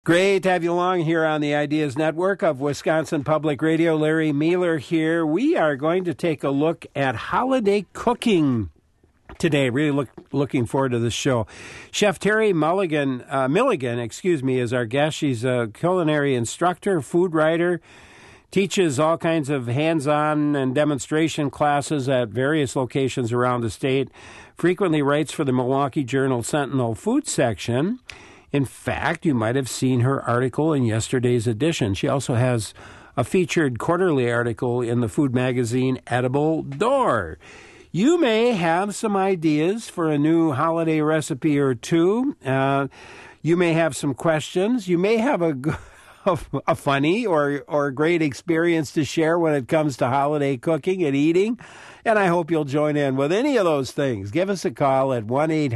Great to have you along here on the Ideas Network of Wisconsin Public Radio. Larry Mueller here. We are going to take a look at holiday cooking today. Really looking forward to this show. Chef Terry Milligan, is our guest. She's a culinary instructor, food writer, teaches all kinds of hands-on and demonstration classes at various locations around the state, frequently writes for the Milwaukee Journal Sentinel food section. In fact, you might have seen her article in yesterday's edition. She also has a featured quarterly article in the food magazine Edible Door. You may have some ideas for a new holiday recipe or two. You may have some questions. You may have a funny or great experience to share when it comes to holiday cooking and eating. And I hope you'll join in with any of those things. Give us a call at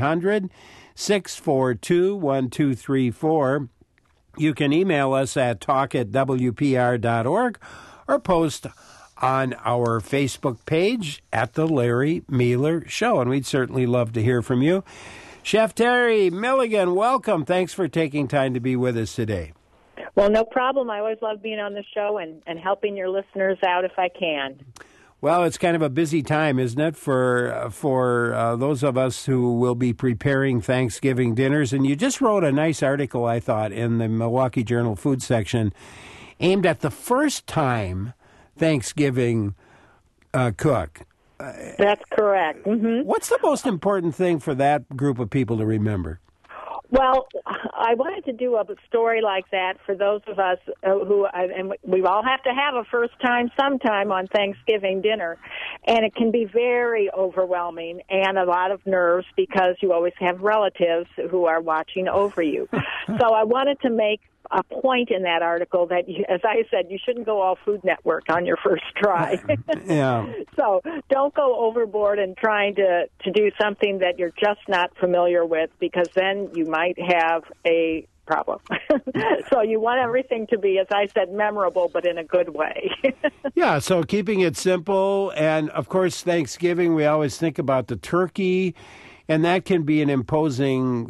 1-800-642-1234. You can email us at talk@wpr.org or post on our Facebook page at The Larry Mueller Show. And we'd certainly love to hear from you. Chef Terry Milligan, welcome. Thanks for taking time to be with us today. Well, no problem. I always love being on the show and helping your listeners out if I can. Well, it's kind of a busy time, isn't it, for those of us who will be preparing Thanksgiving dinners. And you just wrote a nice article, I thought, in the Milwaukee Journal food section aimed at the first-time Thanksgiving cook. That's correct. Mm-hmm. What's the most important thing for that group of people to remember? Well, I wanted to do a story like that for those of us and we all have to have a first time sometime on Thanksgiving dinner, and it can be very overwhelming and a lot of nerves because you always have relatives who are watching over you. So I wanted to make a point in that article that, as I said, you shouldn't go all Food Network on your first try. Yeah. So don't go overboard in trying to do something that you're just not familiar with, because then you might have a problem. So you want everything to be, as I said, memorable, but in a good way. Yeah, so keeping it simple. And, of course, Thanksgiving, we always think about the turkey. And that can be an imposing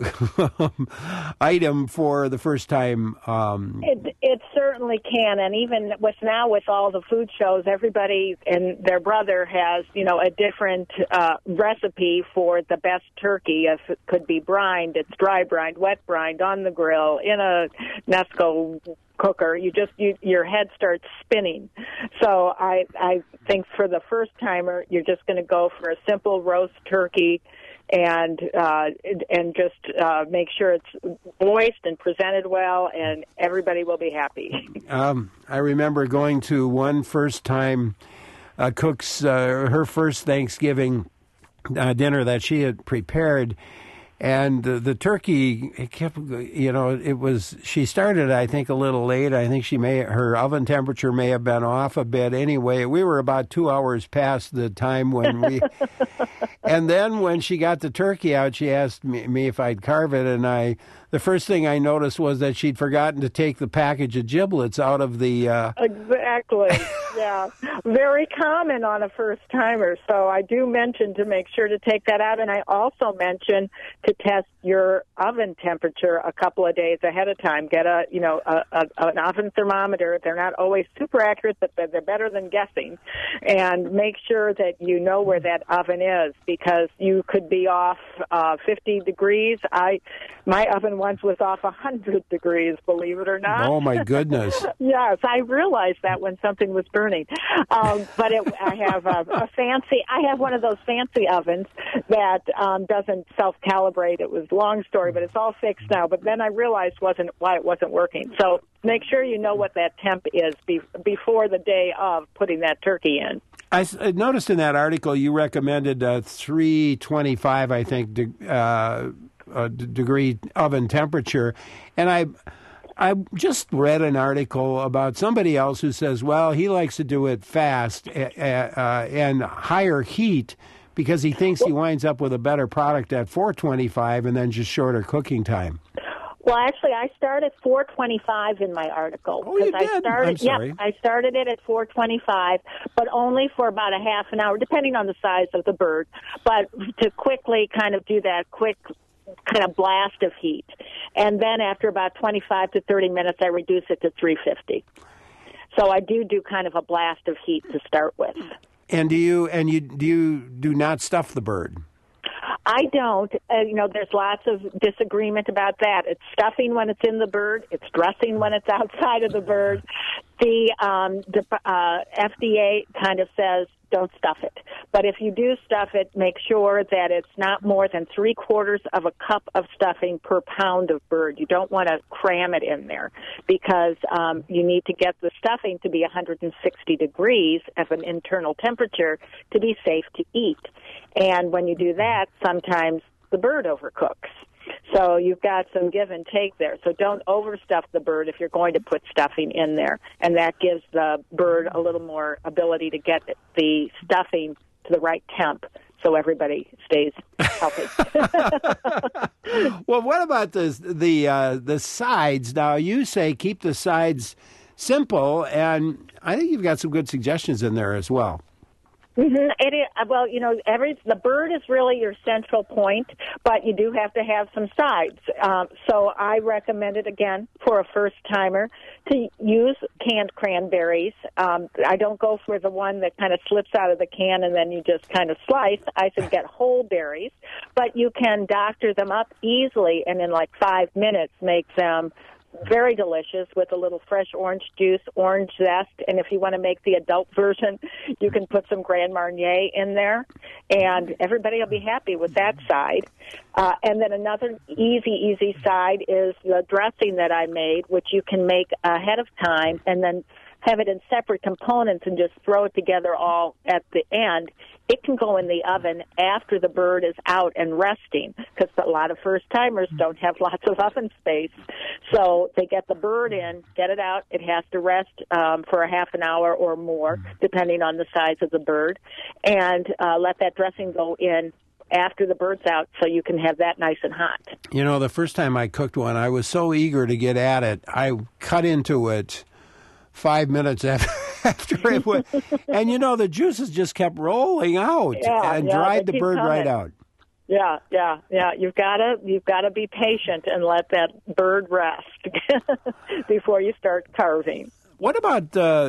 item for the first time. It certainly can, and even with all the food shows, everybody and their brother has a different recipe for the best turkey. If it could be brined, it's dry brined, wet brined, on the grill, in a Nesco cooker. Your head starts spinning. So I think for the first timer, you're just going to go for a simple roast turkey. And just make sure it's moist and presented well, and everybody will be happy. I remember going to one first-time cook's her first Thanksgiving dinner that she had prepared, and the turkey, it kept, it was, she started, I think, a little late. I think her oven temperature may have been off a bit. Anyway, we were about 2 hours past the time when we, and then when she got the turkey out, she asked me if I'd carve it, and the first thing I noticed was that she'd forgotten to take the package of giblets out of the... Exactly, yeah. Very common on a first-timer, so I do mention to make sure to take that out, and I also mention to test your oven temperature a couple of days ahead of time. Get an oven thermometer. They're not always super accurate, but they're better than guessing. And make sure that you know where that oven is, because you could be off 50 degrees. My oven once was off 100 degrees, believe it or not. Oh, my goodness. Yes, I realized that when something was burning. But I have I have one of those fancy ovens that doesn't self-calibrate. It was a long story, but it's all fixed now. But then I realized why it wasn't working. So make sure you know what that temp is before the day of putting that turkey in. I noticed in that article you recommended 325, I think, degree oven temperature, and I just read an article about somebody else who says, well, he likes to do it fast and higher heat because he thinks he winds up with a better product at 425 and then just shorter cooking time. Well, actually, I started 425 in my article. Oh, you did? I'm sorry. Yep, I started it at 425, but only for about a half an hour, depending on the size of the bird. But to quickly kind of do that quick kind of blast of heat. And then after about 25 to 30 minutes, I reduce it to 350. So I do kind of a blast of heat to start with. And do you do not stuff the bird? I don't. There's lots of disagreement about that. It's stuffing when it's in the bird. It's dressing when it's outside of the bird. The FDA kind of says don't stuff it. But if you do stuff it, make sure that it's not more than 3/4 of a cup of stuffing per pound of bird. You don't want to cram it in there because you need to get the stuffing to be 160 degrees of an internal temperature to be safe to eat. And when you do that, sometimes the bird overcooks. So you've got some give and take there. So don't overstuff the bird if you're going to put stuffing in there. And that gives the bird a little more ability to get the stuffing to the right temp so everybody stays healthy. Well, what about the sides? Now, you say keep the sides simple, and I think you've got some good suggestions in there as well. Mm-hmm. It is, well, the bird is really your central point, but you do have to have some sides. So I recommend it, again, for a first-timer, to use canned cranberries. I don't go for the one that kind of slips out of the can and then you just kind of slice. I should get whole berries, but you can doctor them up easily and in like 5 minutes make them very delicious with a little fresh orange juice, orange zest, and if you want to make the adult version, you can put some Grand Marnier in there, and everybody will be happy with that side. And then another easy side is the dressing that I made, which you can make ahead of time and then have it in separate components and just throw it together all at the end. It can go in the oven after the bird is out and resting because a lot of first-timers don't have lots of oven space. So they get the bird in, get it out. It has to rest for a half an hour or more, depending on the size of the bird, and let that dressing go in after the bird's out so you can have that nice and hot. The first time I cooked one, I was so eager to get at it, I cut into it 5 minutes after it went, and the juices just kept rolling out and dried the bird right out. Yeah. You've got to be patient and let that bird rest before you start carving. What about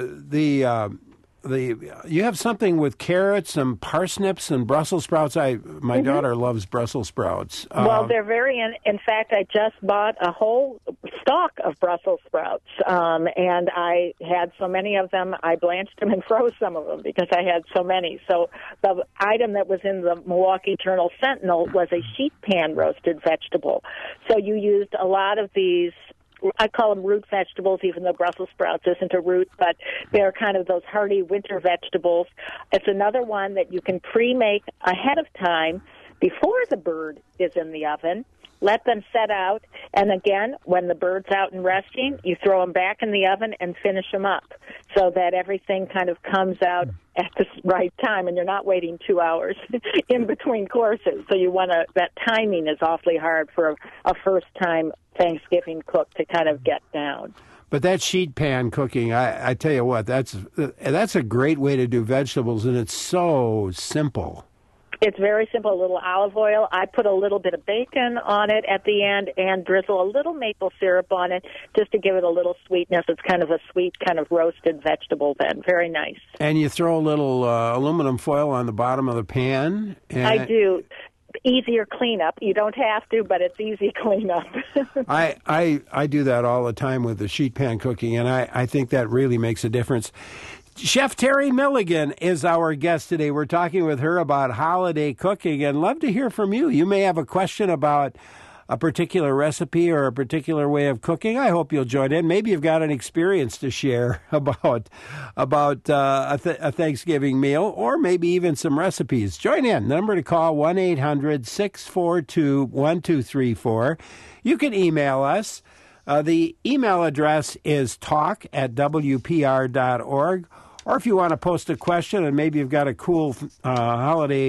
you have something with carrots and parsnips and Brussels sprouts. My daughter loves Brussels sprouts. Well, they're in fact, I just bought a whole stalk of Brussels sprouts, and I had so many of them, I blanched them and froze some of them because I had so many. So the item that was in the Milwaukee Journal Sentinel was a sheet pan roasted vegetable. So you used a lot of these, I call them root vegetables, even though Brussels sprouts isn't a root, but they're kind of those hardy winter vegetables. It's another one that you can pre-make ahead of time before the bird is in the oven. Let them set out, and again, when the bird's out and resting, you throw them back in the oven and finish them up so that everything kind of comes out at the right time, and you're not waiting 2 hours in between courses. So that timing is awfully hard for a first-time Thanksgiving cook to kind of get down. But that sheet pan cooking, I tell you what, that's a great way to do vegetables, and it's so simple. It's very simple, a little olive oil. I put a little bit of bacon on it at the end and drizzle a little maple syrup on it just to give it a little sweetness. It's kind of a sweet, kind of roasted vegetable then. Very nice. And you throw a little aluminum foil on the bottom of the pan? I do. Easier cleanup. You don't have to, but it's easy cleanup. I do that all the time with the sheet pan cooking, and I think that really makes a difference. Chef Terry Milligan is our guest today. We're talking with her about holiday cooking, and love to hear from you. You may have a question about a particular recipe or a particular way of cooking. I hope you'll join in. Maybe you've got an experience to share about a Thanksgiving meal, or maybe even some recipes. Join in. The number to call, 1-800-642-1234. You can email us. The email address is talk@wpr.org. Or if you want to post a question and maybe you've got a cool holiday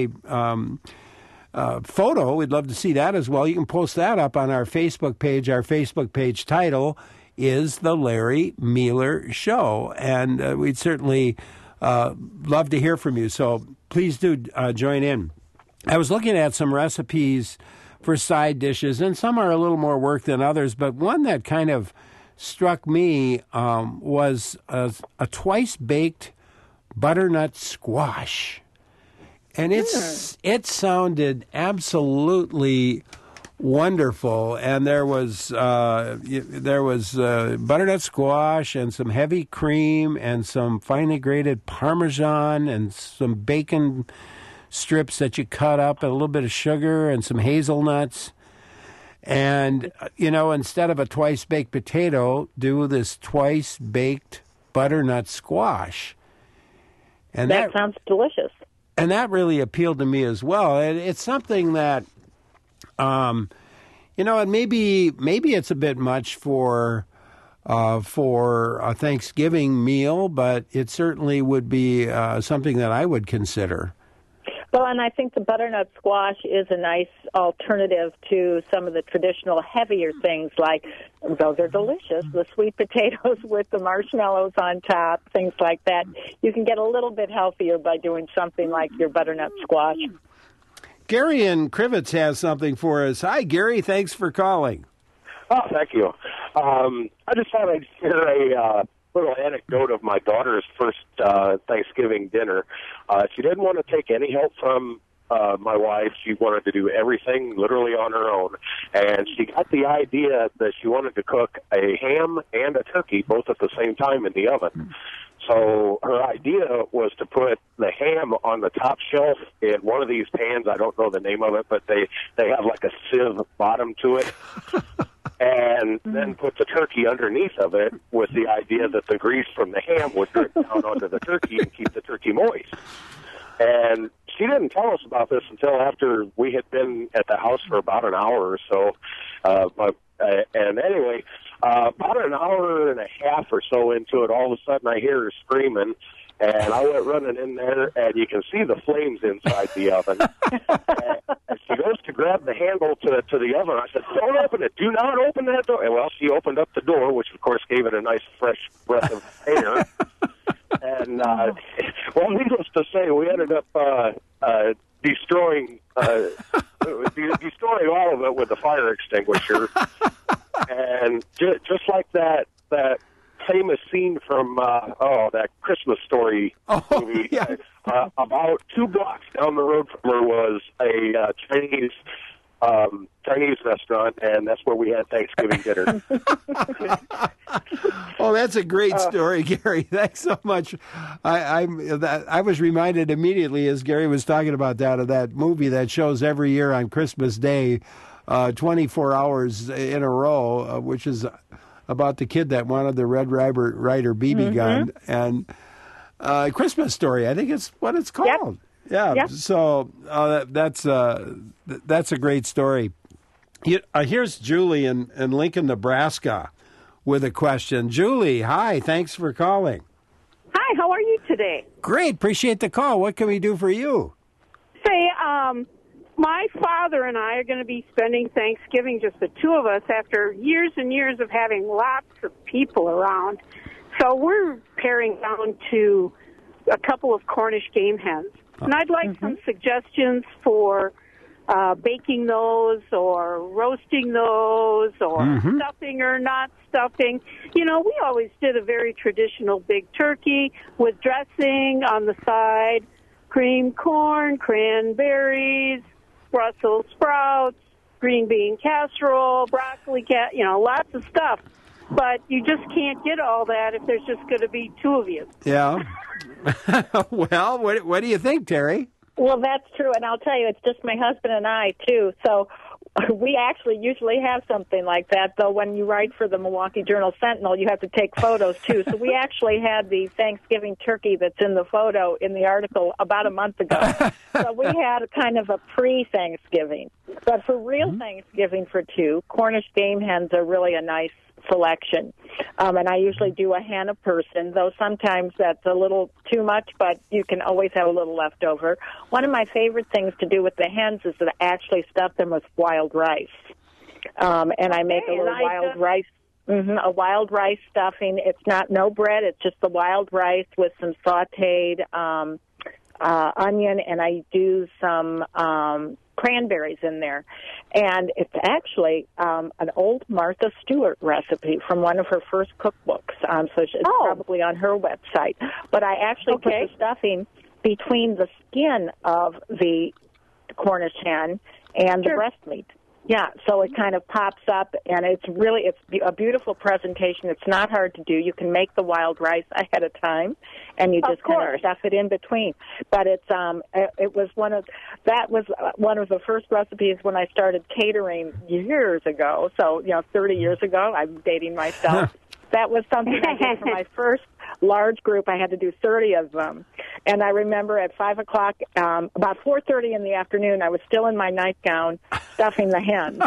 photo, we'd love to see that as well. You can post that up on our Facebook page. Our Facebook page title is The Larry Mealer Show. And we'd certainly love to hear from you. So please do join in. I was looking at some recipes for side dishes, and some are a little more work than others. But one that kind of struck me was a twice-baked butternut squash. And it sounded absolutely wonderful. And there was butternut squash and some heavy cream and some finely grated Parmesan and some bacon strips that you cut up and a little bit of sugar and some hazelnuts. And, instead of a twice-baked potato, do this twice-baked butternut squash. And that sounds delicious. And that really appealed to me as well. It's something that, and maybe it's a bit much for a Thanksgiving meal, but it certainly would be something that I would consider. Well, and I think the butternut squash is a nice alternative to some of the traditional heavier things, like those are delicious, the sweet potatoes with the marshmallows on top, things like that. You can get a little bit healthier by doing something like your butternut squash. Gary in Crivets has something for us. Hi, Gary. Thanks for calling. Oh, thank you. I just thought I'd share a little anecdote of my daughter's first Thanksgiving dinner. She didn't want to take any help from my wife. She wanted to do everything literally on her own. And she got the idea that she wanted to cook a ham and a turkey both at the same time in the oven. So her idea was to put the ham on the top shelf in one of these pans. I don't know the name of it, but they have like a sieve bottom to it. And then put the turkey underneath of it with the idea that the grease from the ham would drip down onto the turkey and keep the turkey moist. And she didn't tell us about this until after we had been at the house for about an hour or so. And anyway, about an hour and a half or so into it, all of a sudden I hear her screaming. And I went running in there, and you can see the flames inside the oven. And she goes to grab the handle to the oven. I said, "Don't open it. Do not open that door." And, well, she opened up the door, which, of course, gave it a nice, fresh breath of air. And, well, needless to say, we ended up destroying all of it with the fire extinguisher. And just like that famous scene from that Christmas Story movie. Yeah. About 2 blocks down the road from her was a Chinese restaurant, and that's where we had Thanksgiving dinner. Oh, that's a great story, Gary. Thanks so much. I was reminded immediately as Gary was talking about that of that movie that shows every year on Christmas Day, 24 hours in a row, which is about the kid that wanted the Red Ryder BB gun, and Christmas Story, I think it's what it's called. Yep. Yeah. So that's a great story. Here's Julie in Lincoln, Nebraska, with a question. Julie, hi. Thanks for calling. Hi. How are you today? Great. Appreciate the call. What can we do for you? Say, my father and I are going to be spending Thanksgiving, just the two of us, after years and years of having lots of people around. So we're paring down to a couple of Cornish game hens. And I'd like some suggestions for baking those or roasting those or stuffing or not stuffing. You know, we always did a very traditional big turkey with dressing on the side, cream corn, cranberries, Brussels sprouts, green bean casserole, broccoli, lots of stuff. But you just can't get all that if there's just going to be two of you. Yeah. Well, what do you think, Terry? Well, that's true, and I'll tell you, it's just my husband and I, too. So we actually usually have something like that, though when you write for the Milwaukee Journal-Sentinel, you have to take photos, too. So we actually had the Thanksgiving turkey that's in the photo in the article about a month ago. So we had a kind of a pre-Thanksgiving. But for real Thanksgiving for two, Cornish game hens are really a nice selection. And I usually do a hen a person, though sometimes that's a little too much, but you can always have a little left over. One of my favorite things to do with the hens is to actually stuff them with wild rice. And I make a little a wild rice stuffing. It's no bread, it's just the wild rice with some sauteed onion, and I do some cranberries in there. And it's actually an old Martha Stewart recipe from one of her first cookbooks. So it's probably on her website. But I actually put the stuffing between the skin of the Cornish hen and the breast meat. Yeah, so it kind of pops up, and it's a beautiful presentation. It's not hard to do. You can make the wild rice ahead of time, and you just kind of stuff it in between. But it was one of the first recipes when I started catering years ago. So 30 years ago. I'm dating myself. That was something I did for my first large group. I had to do 30 of them. And I remember at 5 o'clock, about 4:30 in the afternoon, I was still in my nightgown stuffing the hens.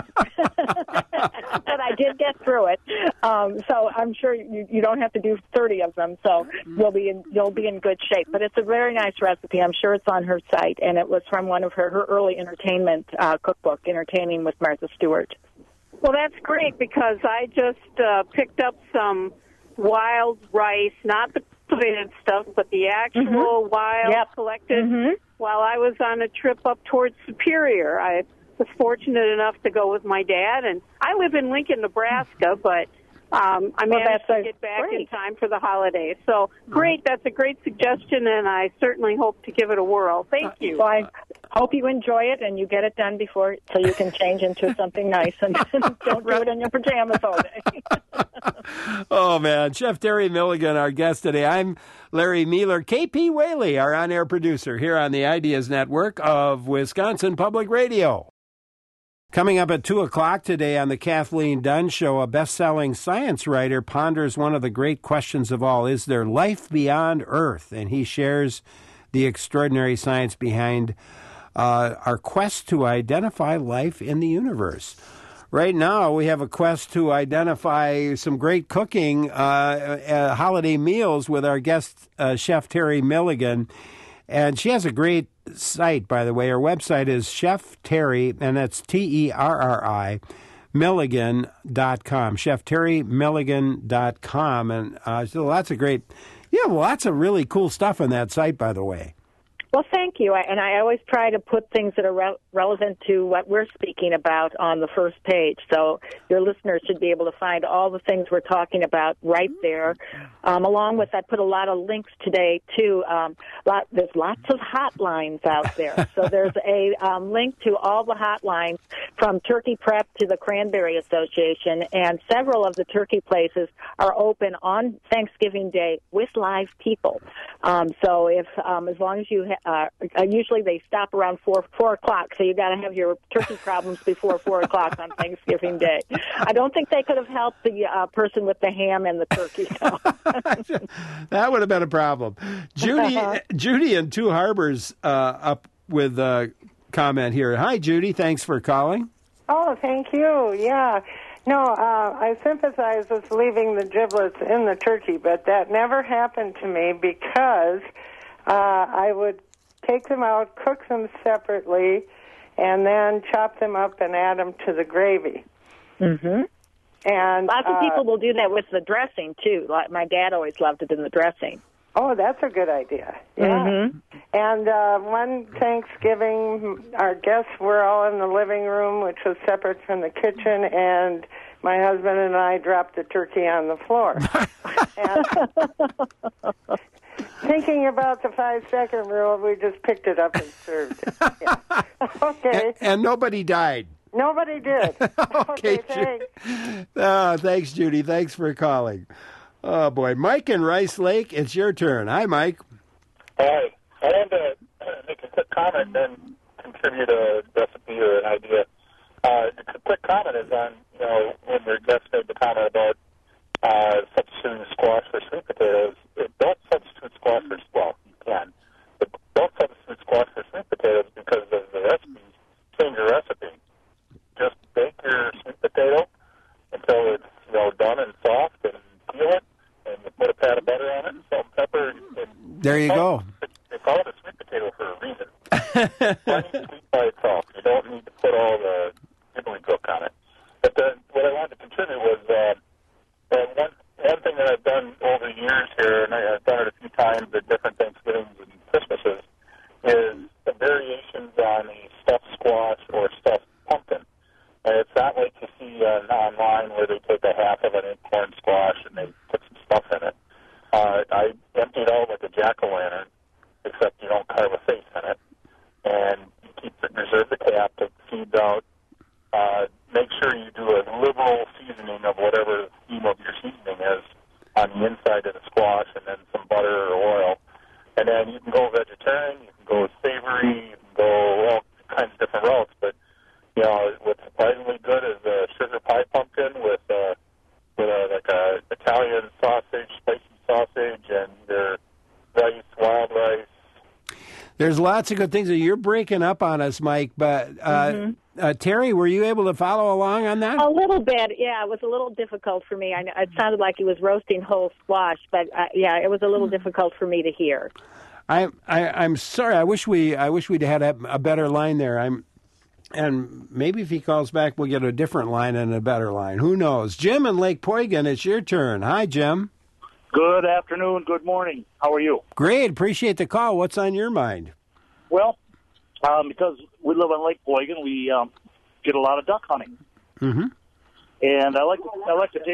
But I did get through it. So I'm sure you don't have to do 30 of them, so you'll be in good shape. But it's a very nice recipe. I'm sure it's on her site, and it was from one of her early entertainment cookbook, Entertaining with Martha Stewart. Well, that's great because I just picked up some wild rice, not the cultivated stuff, but the actual wild collected while I was on a trip up towards Superior. I was fortunate enough to go with my dad, and I live in Lincoln, Nebraska, but I managed to get back in time for the holidays. So, great. That's a great suggestion, and I certainly hope to give it a whirl. Thank you. Well, I hope you enjoy it and you get it done before so you can change into something nice and don't do it in your pajamas all day. Oh, man. Chef Terry Milligan, our guest today. I'm Larry Mealer. KP Whaley, our on-air producer here on the Ideas Network of Wisconsin Public Radio. Coming up at 2 o'clock today on the Kathleen Dunn Show, a best-selling science writer ponders one of the great questions of all, is there life beyond Earth? And he shares the extraordinary science behind our quest to identify life in the universe. Right now, we have a quest to identify some great cooking holiday meals with our guest, Chef Terry Milligan. And she has a great site, by the way. Her website is Chef Terry, and that's Terri, Milligan.com. ChefTerryMilligan.com. And so lots of lots of really cool stuff on that site, by the way. Well, thank you. And I always try to put things that are relevant to what we're speaking about on the first page. So your listeners should be able to find all the things we're talking about right there. Along with, I put a lot of links today, too. There's lots of hotlines out there. So there's a link to all the hotlines from Turkey Prep to the Cranberry Association. And several of the turkey places are open on Thanksgiving Day with live people. So if as long as you usually they stop around 4 o'clock, so you got to have your turkey problems before 4 o'clock on Thanksgiving Day. I don't think they could have helped the person with the ham and the turkey. So. That would have been a problem. Judy in Two Harbors up with a comment here. Hi, Judy. Thanks for calling. Oh, thank you. Yeah. No, I sympathize with leaving the giblets in the turkey, but that never happened to me because I would take them out, cook them separately, and then chop them up and add them to the gravy. Mm-hmm. And lots of people will do that with the dressing, too. Like my dad always loved it in the dressing. Oh, that's a good idea. Yeah. Mm-hmm. And one Thanksgiving, our guests were all in the living room, which was separate from the kitchen, and my husband and I dropped the turkey on the floor. And thinking about the 5-second rule, we just picked it up and served it. Yeah. Okay. And nobody died. Nobody did. Okay, thanks. Thanks, Judy. Thanks for calling. Oh, boy. Mike in Rice Lake, it's your turn. Hi, Mike. Hi. I wanted to make a quick comment and contribute a recipe or an idea. The quick comment is on, when your guest made the comment about substituting squash for sweet potatoes. Don't substitute squash for, well, you can, but don't substitute squash for sweet potatoes because of the recipes. Change your recipe. Just bake your sweet potato until it's, done and soft, and peel it, and you put a pat of butter on it, and salt and pepper. And there you go. They call it a sweet potato for a reason. It's sweet by itself. You don't need to put all the gobbledygook on it. But what I wanted to contribute was one thing that I've done over the years here, and I've done it a few times at different Thanksgivings and Christmases, is the variations on the stuffed squash and the inside of the squash, and then some butter or oil. And then you can go vegetarian, you can go savory, you can go all kinds of different routes. But what's surprisingly good is a sugar pie pumpkin with like a Italian sausage, spicy sausage, and either rice, wild rice. There's lots of good things. You're breaking up on us, Mike, but Terry, were you able to follow along on that? A little bit, yeah. It was a little difficult for me. It sounded like he was roasting whole squash, but it was a little difficult for me to hear. I'm sorry. I wish we'd had a better line there. And maybe if he calls back, we'll get a different line and a better line. Who knows? Jim in Lake Poygan, it's your turn. Hi, Jim. Good afternoon. Good morning. How are you? Great. Appreciate the call. What's on your mind? Well, because we live on Lake Poygan, we get a lot of duck hunting. Mm-hmm. And I like to take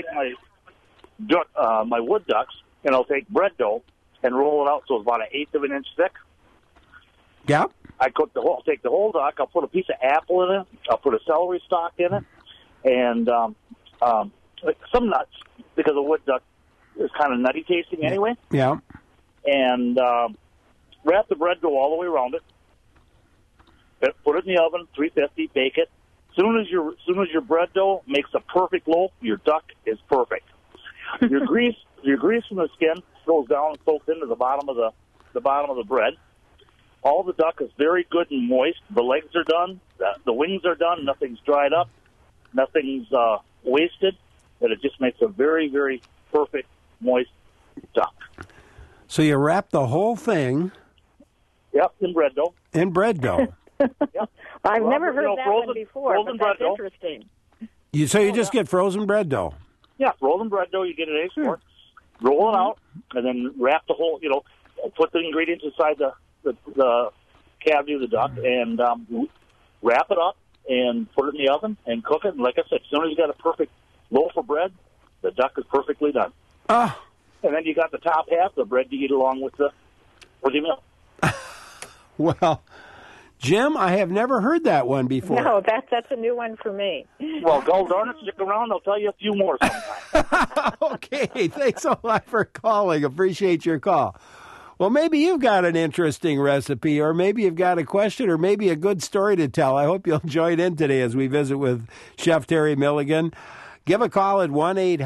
my wood ducks, and I'll take bread dough and roll it out so it's about 1/8 of an inch thick. Yeah. I'll take the whole duck. I'll put a piece of apple in it. I'll put a celery stalk in it, and some nuts, because a wood duck is kind of nutty tasting anyway. Yeah. And wrap the bread dough all the way around it. Put it in the oven, 350. Bake it. Soon as your bread dough makes a perfect loaf, your duck is perfect. Your grease from the skin goes down and soaks into the bottom of the bread. All the duck is very good and moist. The legs are done. The wings are done. Nothing's dried up. Nothing's wasted. But it just makes a very, very perfect, moist duck. So you wrap the whole thing. Yep, in bread dough. In bread dough. Yep. I've never heard that one before, frozen but that's bread interesting. You just get frozen bread dough. Yeah, frozen bread dough. You get an A4. Roll it out, and then wrap the whole. Put the ingredients inside the cavity of the duck, and wrap it up and put it in the oven and cook it. And like I said, as soon as you got a perfect loaf of bread, the duck is perfectly done. Oh. And then you got the top half of the bread to eat along with the meal. Well, Jim, I have never heard that one before. No, that's a new one for me. Well, go darn it, stick around. I'll tell you a few more sometime. Okay, thanks a lot for calling. Appreciate your call. Well, maybe you've got an interesting recipe, or maybe you've got a question, or maybe a good story to tell. I hope you'll join in today as we visit with Chef Terry Milligan. Give a call at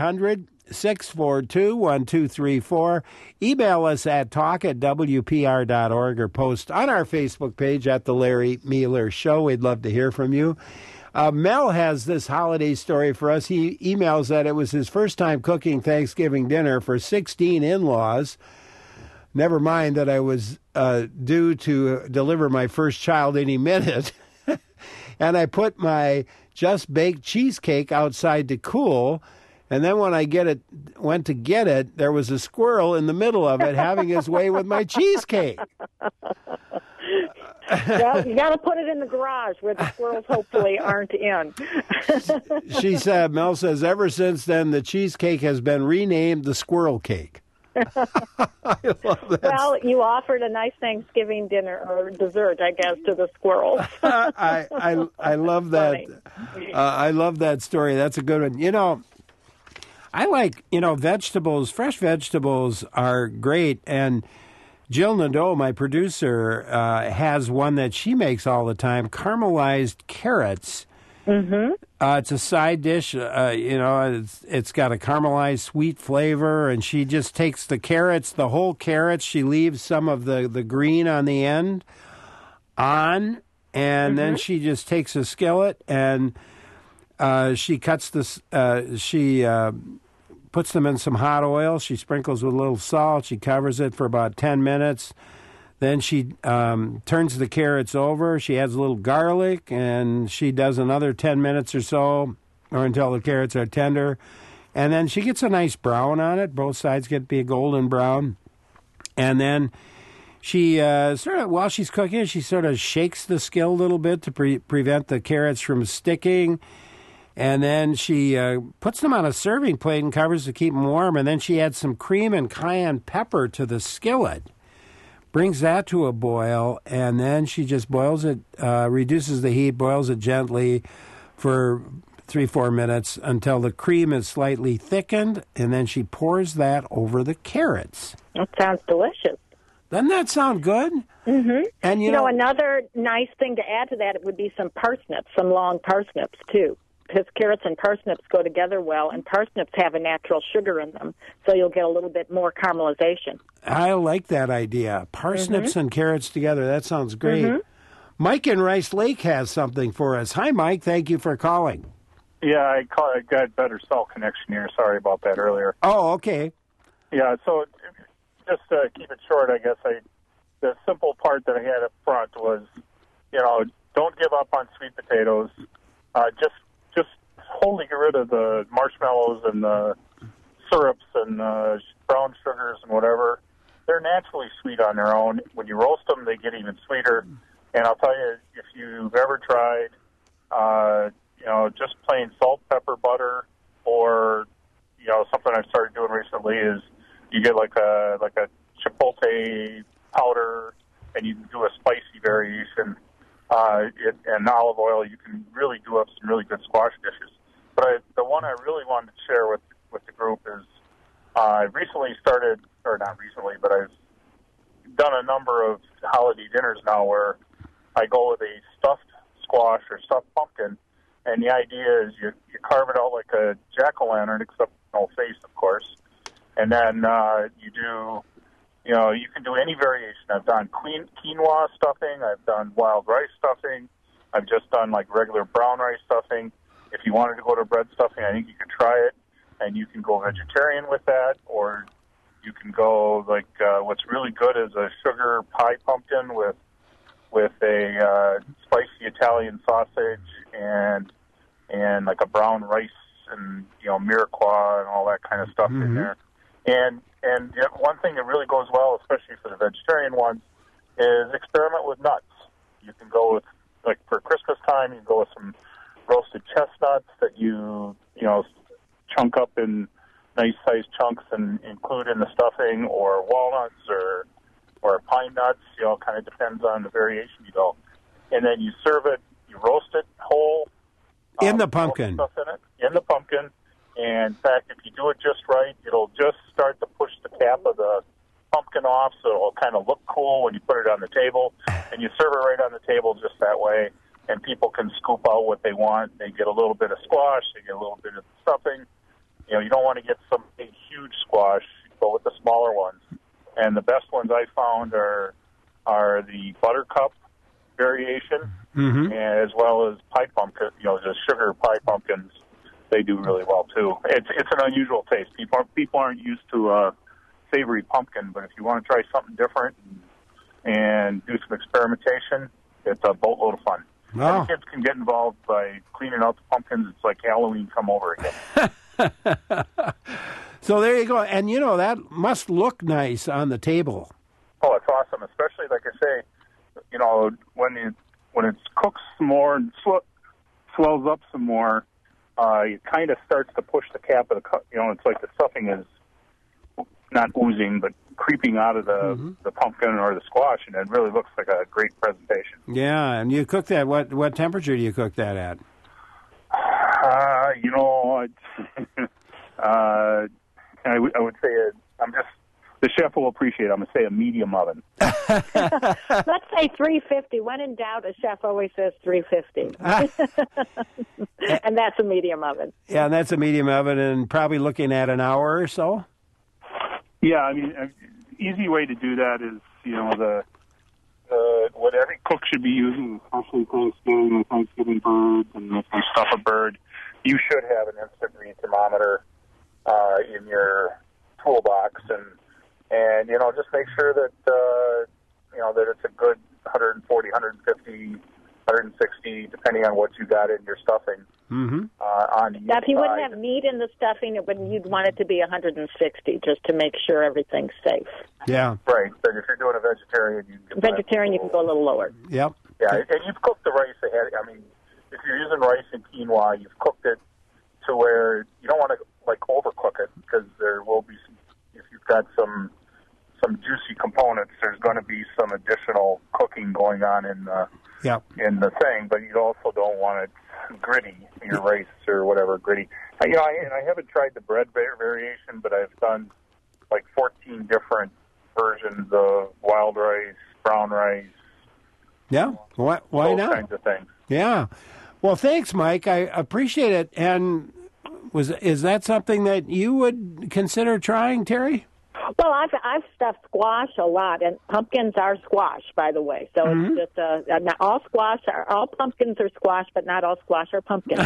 1-800-642-1234. Email us at talk@wpr.org or post on our Facebook page at The Larry Mealer Show. We'd love to hear from you. Mel has this holiday story for us. He emails that it was his first time cooking Thanksgiving dinner for 16 in-laws. Never mind that I was due to deliver my first child any minute. And I put my just-baked cheesecake outside to cool. And then when I went to get it, there was a squirrel in the middle of it having his way with my cheesecake. Well, you got to put it in the garage where the squirrels hopefully aren't in. Mel says, ever since then, the cheesecake has been renamed the squirrel cake. I love that. Well, you offered a nice Thanksgiving dinner or dessert, I guess, to the squirrels. I love that. I love that story. That's a good one. I like, vegetables. Fresh vegetables are great. And Jill Nadeau, my producer, has one that she makes all the time, caramelized carrots. Mm-hmm. It's a side dish. It's got a caramelized sweet flavor, and she just takes the whole carrots. She leaves some of the green on the end and then she just takes a skillet and she cuts this. She puts them in some hot oil. She sprinkles with a little salt. She covers it for about 10 minutes. Then she turns the carrots over. She adds a little garlic, and she does another 10 minutes or so, or until the carrots are tender. And then she gets a nice brown on it. Both sides get to be a golden brown. And then she while she's cooking it, she sort of shakes the skillet a little bit to prevent the carrots from sticking. And then she puts them on a serving plate and covers to keep them warm. And then she adds some cream and cayenne pepper to the skillet. Brings that to a boil, and then she just boils it, reduces the heat, boils it gently for 3-4 minutes until the cream is slightly thickened, and then she pours that over the carrots. That sounds delicious. Doesn't that sound good? Mm-hmm. And you know, another nice thing to add to that would be some parsnips, some long parsnips, too. Because carrots and parsnips go together well, and parsnips have a natural sugar in them, so you'll get a little bit more caramelization. I like that idea. Parsnips and carrots together. That sounds great. Mike in Rice Lake has something for us. Hi, Mike. Thank you for calling. Yeah, I got better cell connection here. Sorry about that earlier. Oh, okay. Yeah, so just to keep it short, I guess the simple part that I had up front was, don't give up on sweet potatoes. Just wholly get rid of the marshmallows and the syrups and brown sugars and whatever. They're naturally sweet on their own. When you roast them, they get even sweeter. And I'll tell you, if you've ever tried, just plain salt, pepper, butter, or something I've started doing recently is you get like a chipotle powder, and you can do a spicy variation. And olive oil, you can really do up some really good squash dishes. But the one I really wanted to share with the group is I recently started, or not recently, but I've done a number of holiday dinners now where I go with a stuffed squash or stuffed pumpkin, and the idea is you carve it out like a jack-o'-lantern, except no face, of course. And then you can do any variation. I've done quinoa stuffing. I've done wild rice stuffing. I've just done like regular brown rice stuffing. If you wanted to go to bread stuffing, I think you could try it, and you can go vegetarian with that, or you can go like what's really good is a sugar pie pumpkin with a spicy Italian sausage and like a brown rice and mirepoix and all that kind of stuff in there. And one thing that really goes well, especially for the vegetarian ones, is experiment with nuts. You can go with, like for Christmas time, you can go with some roasted chestnuts that you chunk up in nice sized chunks and include in the stuffing, or walnuts or pine nuts. Kind of depends on the variation you go. And then you serve it, you roast it whole. In the pumpkin. Stuff in the pumpkin. And in fact, if you do it just right, it'll just start to push the cap of the pumpkin off, so it'll kind of look cool when you put it on the table. And you serve it right on the table just that way, and people can scoop out what they want. They get a little bit of squash, they get a little bit of stuffing. You don't want to get some big, huge squash. You go with the smaller ones. And the best ones I found are the buttercup variation, and as well as pie pumpkin, the sugar pie pumpkins. They do really well too. It's an unusual taste. People aren't used to savory pumpkin, but if you want to try something different and do some experimentation, it's a boatload of fun. Wow. And the kids can get involved by cleaning out the pumpkins. It's like Halloween come over again. So there you go. And that must look nice on the table. Oh, it's awesome, especially like I say, when it cooks some more and swells up some more. It kind of starts to push the cap of the cup. It's like the stuffing is not oozing, but creeping out of the pumpkin or the squash, and it really looks like a great presentation. Yeah, and you cook that. What temperature do you cook that at? I would say the chef will appreciate it. I'm going to say a medium oven. Let's say 350. When in doubt, a chef always says 350. And that's a medium oven. Yeah, and that's a medium oven, and probably looking at an hour or so. Yeah, I mean, easy way to do that is, what every cook should be using, especially Thanksgiving birds, and if you stuff a bird, you should have an instant read thermometer in your toolbox, and just make sure that that it's a good 140, 150, 160, depending on what you got in your stuffing. On the now, if you inside. wouldn't have meat in the stuffing, you'd want it to be 160 just to make sure everything's safe. Yeah. Right. But if you're doing a vegetarian, you can go a little lower. Yep. Yeah, and you've cooked the rice ahead. I mean, if you're using rice and quinoa, you've cooked it to where you don't want to overcook it, because there will be some, if you've got some some juicy components, there's going to be some additional cooking going on in the thing, but you also don't want it gritty, your rice or whatever, gritty. I haven't tried the bread variation, but I've done like 14 different versions of wild rice, brown rice. Yeah, why those not? Kinds of things. Yeah. Well, thanks, Mike. I appreciate it. And is that something that you would consider trying, Terry? Well, I've stuffed squash a lot, and pumpkins are squash, by the way. So it's just not all pumpkins are squash, but not all squash are pumpkins.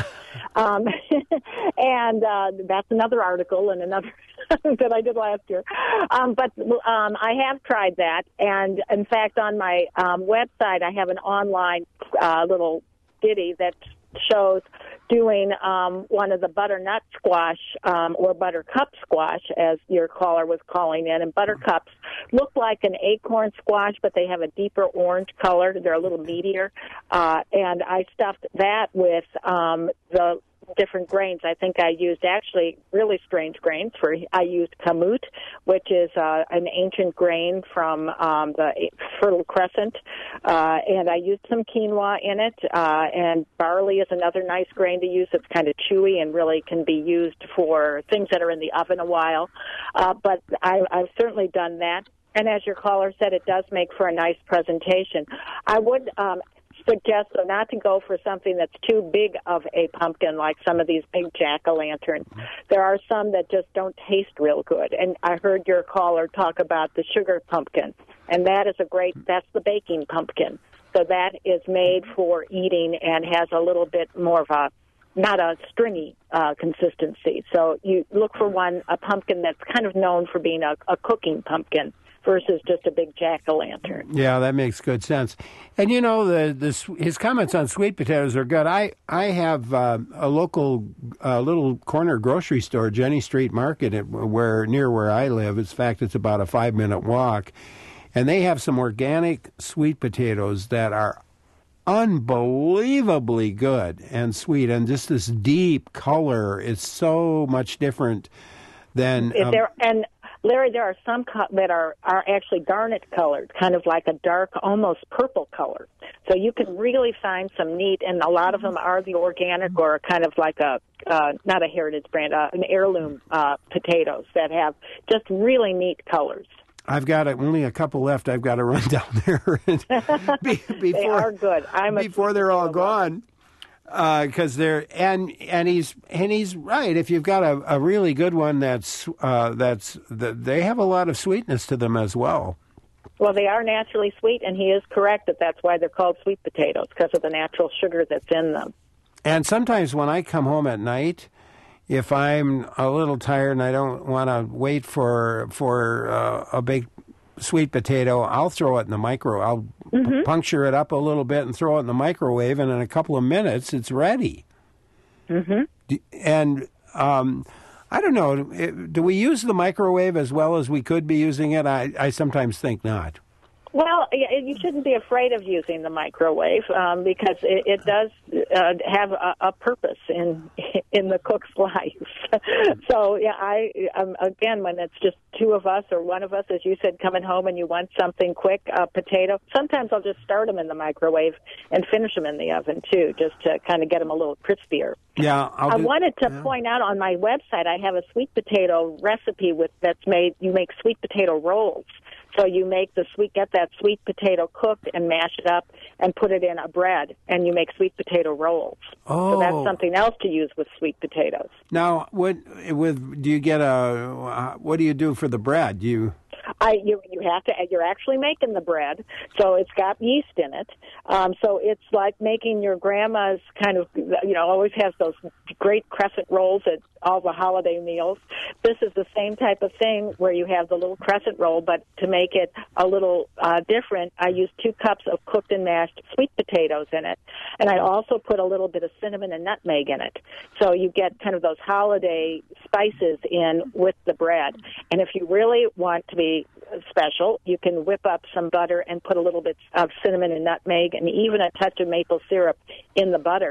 And that's another article and another that I did last year. But I have tried that, and in fact, on my website, I have an online little ditty that shows doing one of the butternut squash or buttercup squash, as your caller was calling in. And buttercups look like an acorn squash, but they have a deeper orange color. They're a little meatier. And I stuffed that with the different grains. I think I used actually really strange grains. I used kamut, which is an ancient grain from the Fertile Crescent, and I used some quinoa in it. And barley is another nice grain to use. It's kind of chewy and really can be used for things that are in the oven a while. But I've certainly done that. And as your caller said, it does make for a nice presentation. I would suggest not to go for something that's too big of a pumpkin, like some of these big jack-o'-lanterns. There are some that just don't taste real good. And I heard your caller talk about the sugar pumpkin, and that is that's the baking pumpkin. So that is made for eating and has a little bit more of not a stringy consistency. So you look for a pumpkin that's kind of known for being a cooking pumpkin versus just a big jack-o'-lantern. Yeah, that makes good sense. And you know, his comments on sweet potatoes are good. I have a local little corner grocery store, Jenny Street Market, near where I live. In fact, it's about a 5-minute walk, and they have some organic sweet potatoes that are unbelievably good and sweet, and just this deep color is so much different than. Larry, there are some that are actually garnet colored, kind of like a dark, almost purple color. So you can really find some neat, and a lot of them are the organic or kind of like not a heritage brand, an heirloom potatoes that have just really neat colors. I've got only a couple left. I've got to run down there. Before, they are good. Before they're all gone. Because they're and he's right. If you've got a really good one, they have a lot of sweetness to them as well. Well, they are naturally sweet, and he is correct that's why they're called sweet potatoes, because of the natural sugar that's in them. And sometimes when I come home at night, if I'm a little tired and I don't want to wait for a big sweet potato, I'll throw it in the micro. I'll puncture it up a little bit and throw it in the microwave, and in a couple of minutes, it's ready. Mm-hmm. And I don't know, do we use the microwave as well as we could be using it? I sometimes think not. Well, you shouldn't be afraid of using the microwave because it does have a purpose in the cook's life. So, yeah, again, when it's just two of us or one of us, as you said, coming home and you want something quick, a potato, sometimes I'll just start them in the microwave and finish them in the oven, too, just to kind of get them a little crispier. Yeah, I wanted to point out on my website, I have a sweet potato recipe that's made. You make sweet potato rolls. So you get that sweet potato cooked and mash it up and put it in a bread, and you make sweet potato rolls. Oh. So that's something else to use with sweet potatoes. Now, what do you do for the bread? You You're actually making the bread, so it's got yeast in it. So it's like making your grandma's kind of, always has those great crescent rolls at all the holiday meals. This is the same type of thing where you have the little crescent roll, but to make it a little different, I use 2 cups of cooked and mashed sweet potatoes in it. And I also put a little bit of cinnamon and nutmeg in it. So you get kind of those holiday spices in with the bread. And if you really want to be special, you can whip up some butter and put a little bit of cinnamon and nutmeg and even a touch of maple syrup in the butter.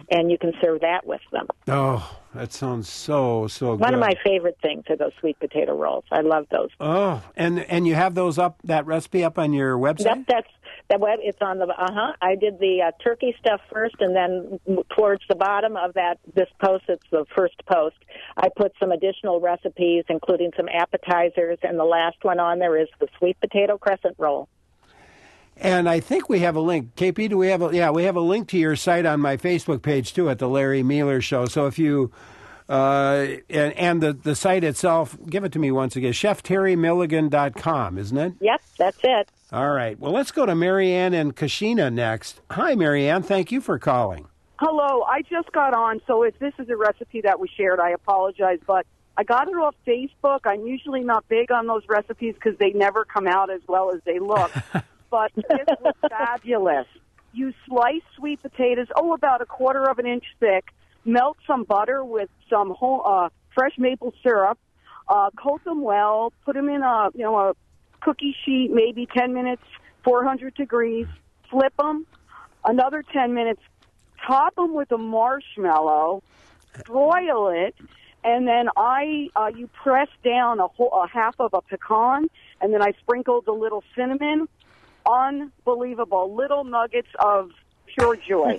and you can serve that with them. Oh, that sounds so good. One of my favorite things are those sweet potato rolls. I love those. Oh, and you have those up, that recipe up on your website? It's on the, I did the turkey stuff first, and then towards the bottom of this post, it's the first post, I put some additional recipes, including some appetizers, and the last one on there is the sweet potato crescent roll. And I think we have a link. KP, do we have we have a link to your site on my Facebook page, too, at the Larry Mealer Show. So if you, and the site itself, give it to me once again, ChefTerryMilligan.com, isn't it? Yep, that's it. All right. Well, let's go to Marianne and Kashina next. Hi, Marianne. Thank you for calling. Hello. I just got on, so if this is a recipe that was shared, I apologize, but I got it off Facebook. I'm usually not big on those recipes because they never come out as well as they look. But this was fabulous. You slice sweet potatoes, about 1/4 of an inch thick, melt some butter with some fresh maple syrup, coat them well, put them in a cookie sheet, maybe 10 minutes, 400 degrees, flip them, another 10 minutes, top them with a marshmallow, broil it, and then you press down a half of a pecan, and then I sprinkled a little cinnamon. Unbelievable. Little nuggets of pure joy.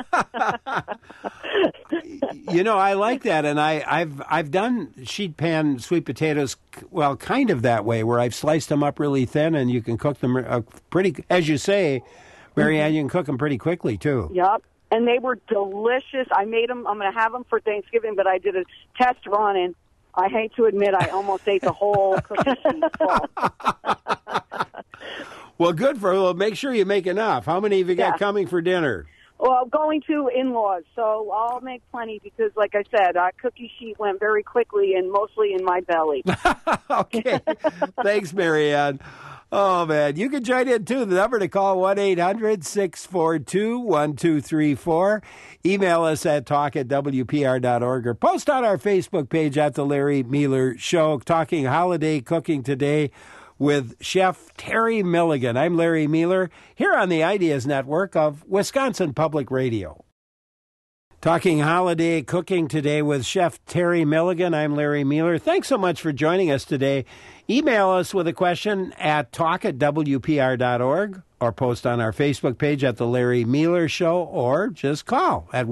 I like that, and I've done sheet pan sweet potatoes, well, kind of that way, where I've sliced them up really thin, and you can cook them pretty, as you say, Marianne, you can cook them pretty quickly, too. Yep, and they were delicious. I made them, I'm going to have them for Thanksgiving, but I did a test run, and I hate to admit I almost ate the whole cookie sheet full. Well, good make sure you make enough. How many have you got coming for dinner? Well, going to in-laws, so I'll make plenty because, like I said, our cookie sheet went very quickly and mostly in my belly. Okay. Thanks, Marianne. Oh, man. You can join in, too. The number to call, 1-800-642-1234. Email us at talk@wpr.org or post on our Facebook page at The Larry Mealer Show, talking holiday cooking today with Chef Terry Milligan. I'm Larry Mealer, here on the Ideas Network of Wisconsin Public Radio. Talking holiday cooking today with Chef Terry Milligan. I'm Larry Mealer. Thanks so much for joining us today. Email us with a question at talk@wpr.org or post on our Facebook page at The Larry Mealer Show, or just call at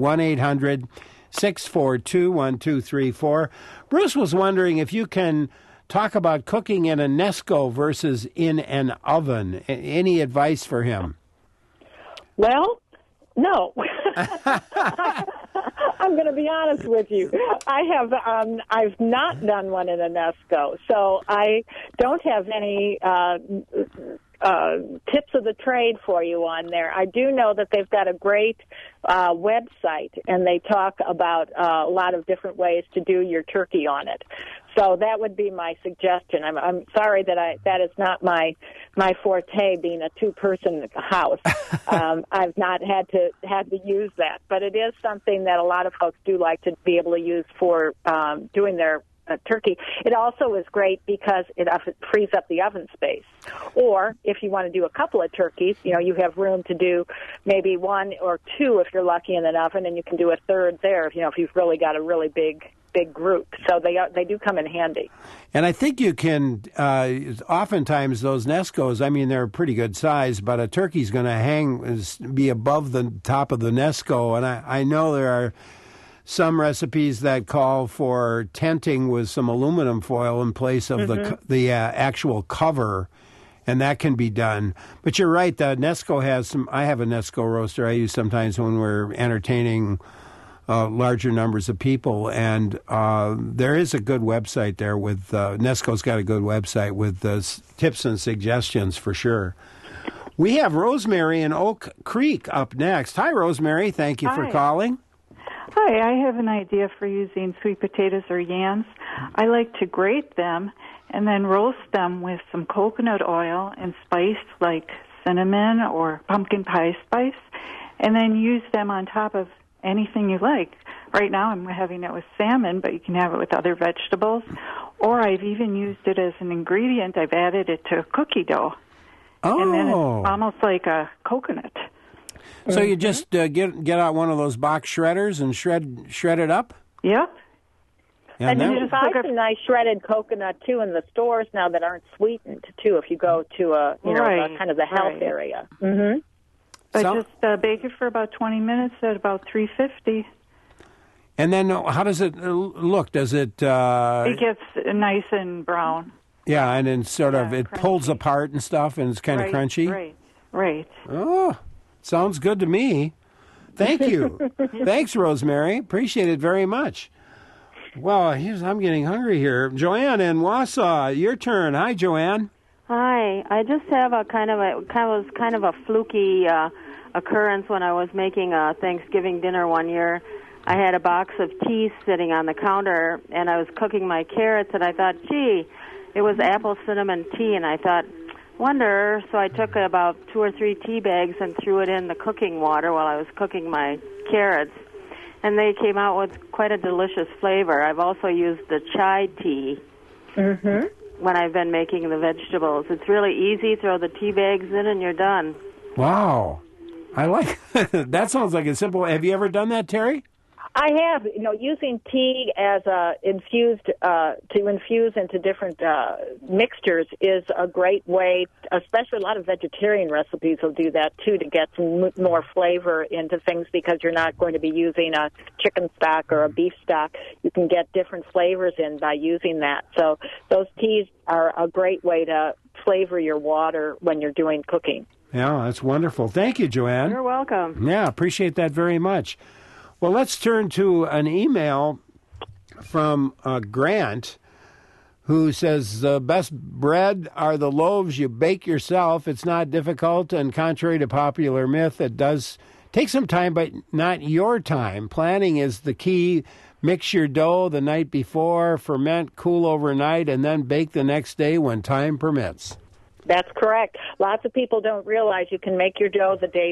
1-800-642-1234. Bruce was wondering if you can talk about cooking in a Nesco versus in an oven. Any advice for him? Well, no. I'm going to be honest with you. I've not done one in a Nesco, so I don't have any tips of the trade for you on there. I do know that they've got a great website, and they talk about a lot of different ways to do your turkey on it. So that would be my suggestion. I'm sorry that is not my forte, being a two-person house. I've not had to use that, but it is something that a lot of folks do like to be able to use for doing their turkey. It also is great because it frees up the oven space. Or if you want to do a couple of turkeys, you have room to do maybe one or two if you're lucky in an oven, and you can do a third there if you've really got a really big group. So they do come in handy. And I think you can, oftentimes those Nescos, they're a pretty good size, but a turkey's going to be above the top of the Nesco. And I know there are some recipes that call for tenting with some aluminum foil in place of the actual cover, and that can be done. But you're right, the Nesco has I have a Nesco roaster I use sometimes when we're entertaining larger numbers of people, and there is a good website there with Nesco's got a good website with tips and suggestions for sure. We have Rosemary in Oak Creek up next. Hi, Rosemary. Thank you for calling. Hi, I have an idea for using sweet potatoes or yams. I like to grate them and then roast them with some coconut oil and spice like cinnamon or pumpkin pie spice, and then use them on top of anything you like. Right now I'm having it with salmon, but you can have it with other vegetables. Or I've even used it as an ingredient. I've added it to cookie dough. Oh. And then it's almost like a coconut. So you just get out one of those box shredders and shred it up? Yep. And you can buy some nice shredded coconut, too, in the stores now that aren't sweetened, too, if you go to, kind of the health area. Mm-hmm. But just bake it for about 20 minutes at about 350. And then how does it look? Does it... it gets nice and brown. Yeah, and then it pulls apart and stuff, and it's kind of crunchy? Right. Oh, sounds good to me. Thank you. Thanks, Rosemary. Appreciate it very much. Well, I'm getting hungry here. Joanne in Wausau, your turn. Hi, Joanne. Hi. I just have a kind of a fluky occurrence when I was making a Thanksgiving dinner one year. I had a box of tea sitting on the counter, and I was cooking my carrots, and I thought, gee, it was apple cinnamon tea, and I thought, wonder. So I took about 2 or 3 tea bags and threw it in the cooking water while I was cooking my carrots. And they came out with quite a delicious flavor. I've also used the chai tea when I've been making the vegetables. It's really easy. Throw the tea bags in and you're done. Wow. I like that. Sounds like it's simple. Have you ever done that, Terry? I have. Using tea as infused to infuse into different mixtures is a great way. Especially a lot of vegetarian recipes will do that too, to get some more flavor into things, because you're not going to be using a chicken stock or a beef stock. You can get different flavors in by using that. So those teas are a great way to flavor your water when you're doing cooking. Yeah, that's wonderful. Thank you, Joanne. You're welcome. Yeah, appreciate that very much. Well, let's turn to an email from Grant, who says, the best bread are the loaves you bake yourself. It's not difficult, and contrary to popular myth, it does take some time, but not your time. Planning is the key. Mix your dough the night before, ferment, cool overnight, and then bake the next day when time permits. That's correct. Lots of people don't realize you can make your dough the day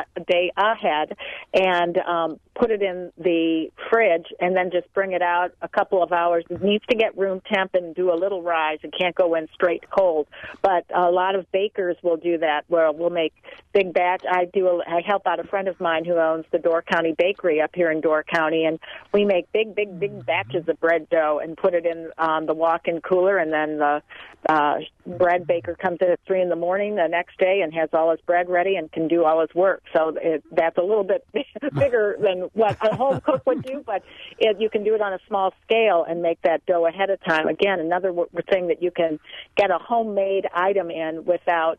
ahead and put it in the fridge and then just bring it out a couple of hours. It needs to get room temp and do a little rise. It can't go in straight cold. But a lot of bakers will do that, where we'll make big batch. I help out a friend of mine who owns the Door County Bakery up here in Door County, and we make big batches of bread dough and put it in the walk-in cooler, and then the bread baker comes in at 3 in the morning the next day and has all his bread ready and can do all his work. So that's a little bit bigger than what a home cook would do, but you can do it on a small scale and make that dough ahead of time. Again, another thing that you can get a homemade item in without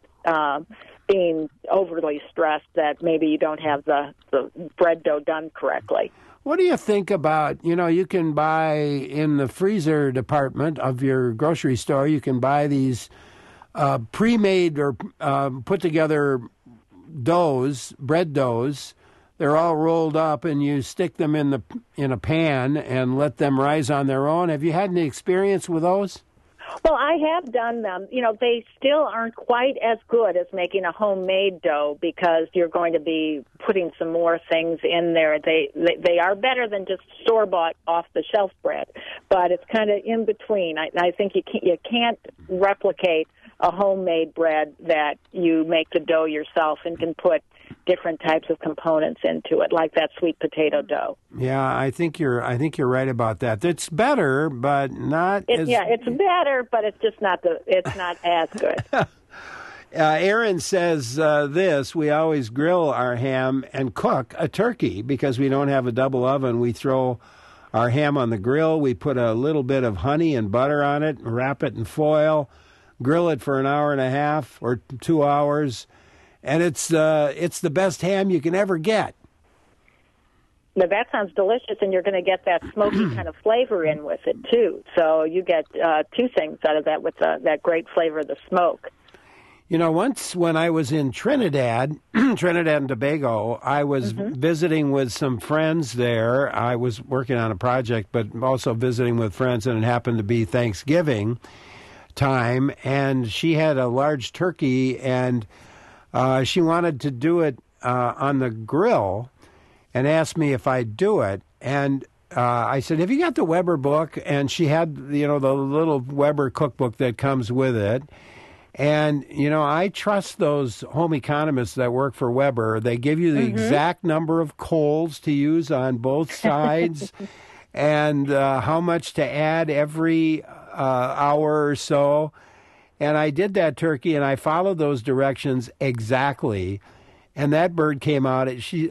being overly stressed that maybe you don't have the bread dough done correctly. What do you think about, you can buy in the freezer department of your grocery store, you can buy these pre-made or put together doughs, bread doughs. They're all rolled up, and you stick them in a pan and let them rise on their own. Have you had any experience with those? Well, I have done them. They still aren't quite as good as making a homemade dough, because you're going to be putting some more things in there. They are better than just store-bought off-the-shelf bread, but it's kind of in between. I think you can't replicate a homemade bread that you make the dough yourself and can put different types of components into it, like that sweet potato dough. Yeah, I think you're right about that. It's better, but not as... Yeah, it's better, but it's just not as good. Aaron says this: we always grill our ham and cook a turkey because we don't have a double oven. We throw our ham on the grill. We put a little bit of honey and butter on it, wrap it in foil, grill it for an hour and a half or 2 hours, and it's the best ham you can ever get. Now, that sounds delicious, and you're going to get that smoky kind of flavor in with it, too. So you get 2 things out of that with that great flavor of the smoke. Once when I was in Trinidad and Tobago, I was visiting with some friends there. I was working on a project, but also visiting with friends, and it happened to be Thanksgiving time, and she had a large turkey, and she wanted to do it on the grill and asked me if I'd do it. And I said, have you got the Weber book? And she had, the little Weber cookbook that comes with it. And, I trust those home economists that work for Weber. They give you the exact number of coals to use on both sides and how much to add every hour or so. And I did that turkey, and I followed those directions exactly. And that bird came out.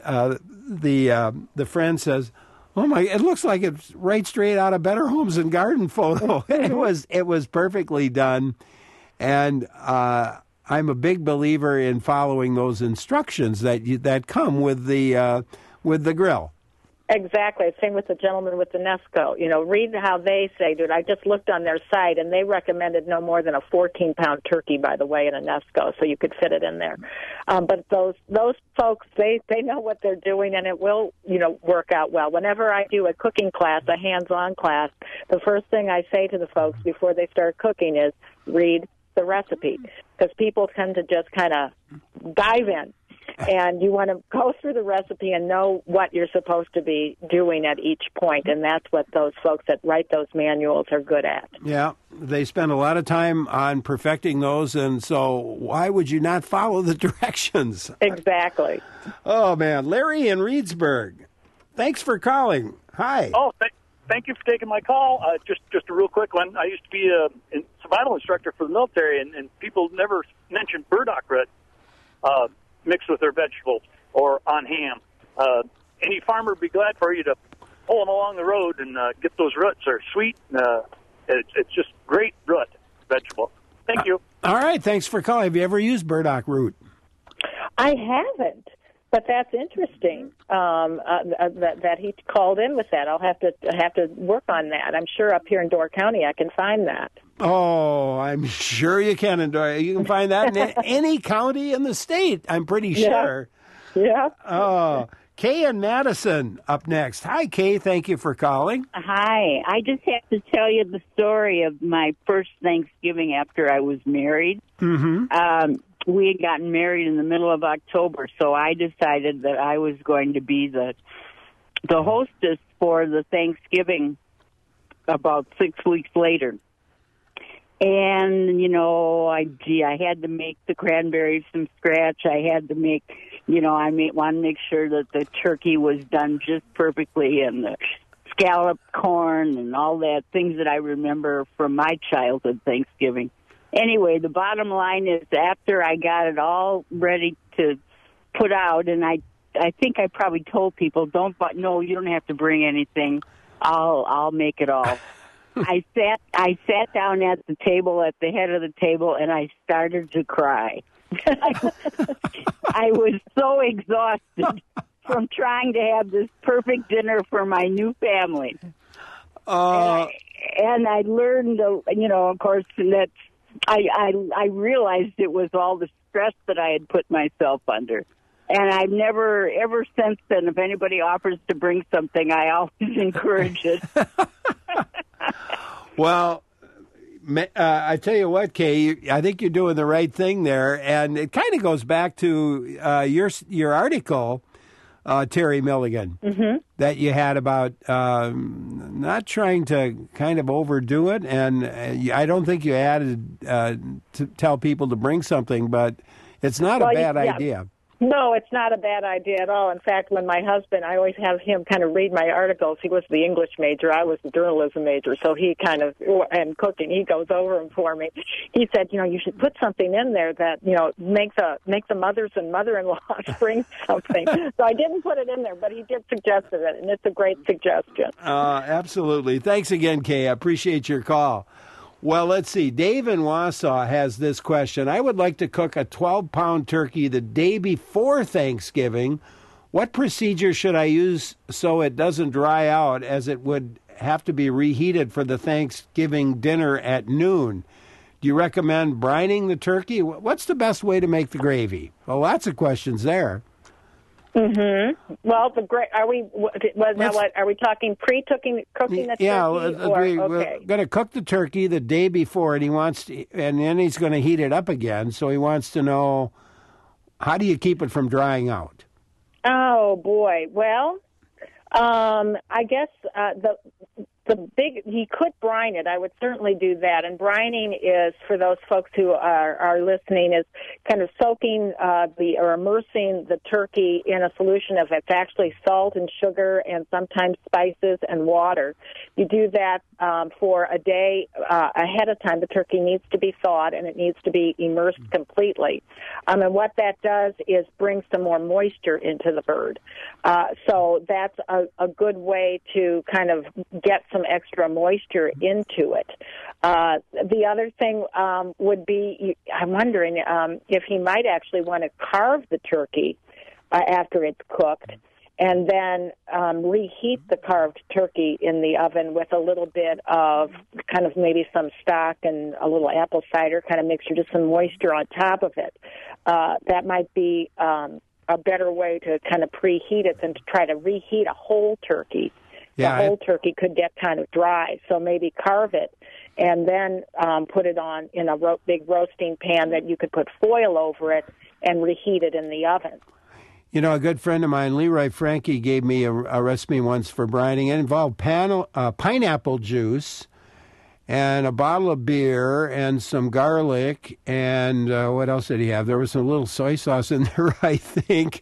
The friend says, "Oh my! It looks like it's right straight out of Better Homes and Garden photo." It was perfectly done. And I'm a big believer in following those instructions that come with the grill. Exactly. Same with the gentleman with the Nesco. Read how they say, dude. I just looked on their site, and they recommended no more than a 14-pound turkey, by the way, in a Nesco, so you could fit it in there. But those folks, they know what they're doing, and it will, work out well. Whenever I do a cooking class, a hands-on class, the first thing I say to the folks before they start cooking is read the recipe, because people tend to just kind of dive in. And you want to go through the recipe and know what you're supposed to be doing at each point, and that's what those folks that write those manuals are good at. Yeah, they spend a lot of time on perfecting those, and so why would you not follow the directions? Exactly. Oh, man. Larry in Reedsburg, thanks for calling. Hi. Oh, thank you for taking my call. Just a real quick one. I used to be a survival instructor for the military, and people never mentioned burdock root mixed with their vegetables or on ham. Any farmer would be glad for you to pull them along the road and get those roots. They're sweet. It's just great root vegetable. Thank you. All right. Thanks for calling. Have you ever used burdock root? I haven't, but that's interesting that he called in with that. I'll have to work on that. I'm sure up here in Door County I can find that. Oh, I'm sure you can. You can find that in any county in the state, I'm pretty sure. Yeah. Oh, Kay and Madison up next. Hi, Kay. Thank you for calling. Hi. I just have to tell you the story of my first Thanksgiving after I was married. Mm-hmm. We had gotten married in the middle of October, so I decided that I was going to be the hostess for the Thanksgiving about 6 weeks later. And, I had to make the cranberries from scratch. I had to make, want to make sure that the turkey was done just perfectly, and the scalloped corn and all that, things that I remember from my childhood Thanksgiving. Anyway, the bottom line is after I got it all ready to put out, and I think I probably told people, no, you don't have to bring anything. I'll make it all. I sat down at the table, at the head of the table, and I started to cry. I was so exhausted from trying to have this perfect dinner for my new family. And I learned, of course, that I realized it was all the stress that I had put myself under. And I've never, ever since then, if anybody offers to bring something, I always encourage it. Well, I tell you what, Kay, I think you're doing the right thing there, and it kind of goes back to your article, Terry Milligan, that you had about not trying to kind of overdo it, and I don't think you added to tell people to bring something, but it's not a bad idea. No, it's not a bad idea at all. In fact, when my husband, I always have him kind of read my articles. He was the English major. I was the journalism major. So he and cooking, he goes over them for me. He said, you should put something in there that, make the mothers and mother-in-laws bring something. So I didn't put it in there, but he did suggest it, and it's a great suggestion. Absolutely. Thanks again, Kay. I appreciate your call. Well, let's see. Dave in Wausau has this question. I would like to cook a 12-pound turkey the day before Thanksgiving. What procedure should I use so it doesn't dry out, as it would have to be reheated for the Thanksgiving dinner at noon? Do you recommend brining the turkey? What's the best way to make the gravy? Well, lots of questions there. Mm-hmm. Well, are we talking pre-cooking the turkey? Yeah, we're going to cook the turkey the day before, and then he's going to heat it up again. So he wants to know, how do you keep it from drying out? Oh boy. Well, I guess you could brine it. I would certainly do that. And brining is, for those folks who are listening, is kind of soaking or immersing the turkey in a solution of, it's actually salt and sugar and sometimes spices and water. You do that for a day ahead of time. The turkey needs to be thawed and it needs to be immersed completely. And what that does is bring some more moisture into the bird. So that's a good way to kind of get some extra moisture into it. The other thing would be, I'm wondering if he might actually want to carve the turkey after it's cooked, and then reheat the carved turkey in the oven with a little bit of kind of maybe some stock and a little apple cider kind of mixture, just some moisture on top of it. That might be a better way to kind of preheat it than to try to reheat a whole turkey. Yeah, the whole turkey could get kind of dry, so maybe carve it and then put it on in a big roasting pan that you could put foil over it and reheat it in the oven. You know, a good friend of mine, Leroy Frankie, gave me a recipe once for brining. It involved pineapple juice and a bottle of beer and some garlic and what else did he have? There was some little soy sauce in there, I think.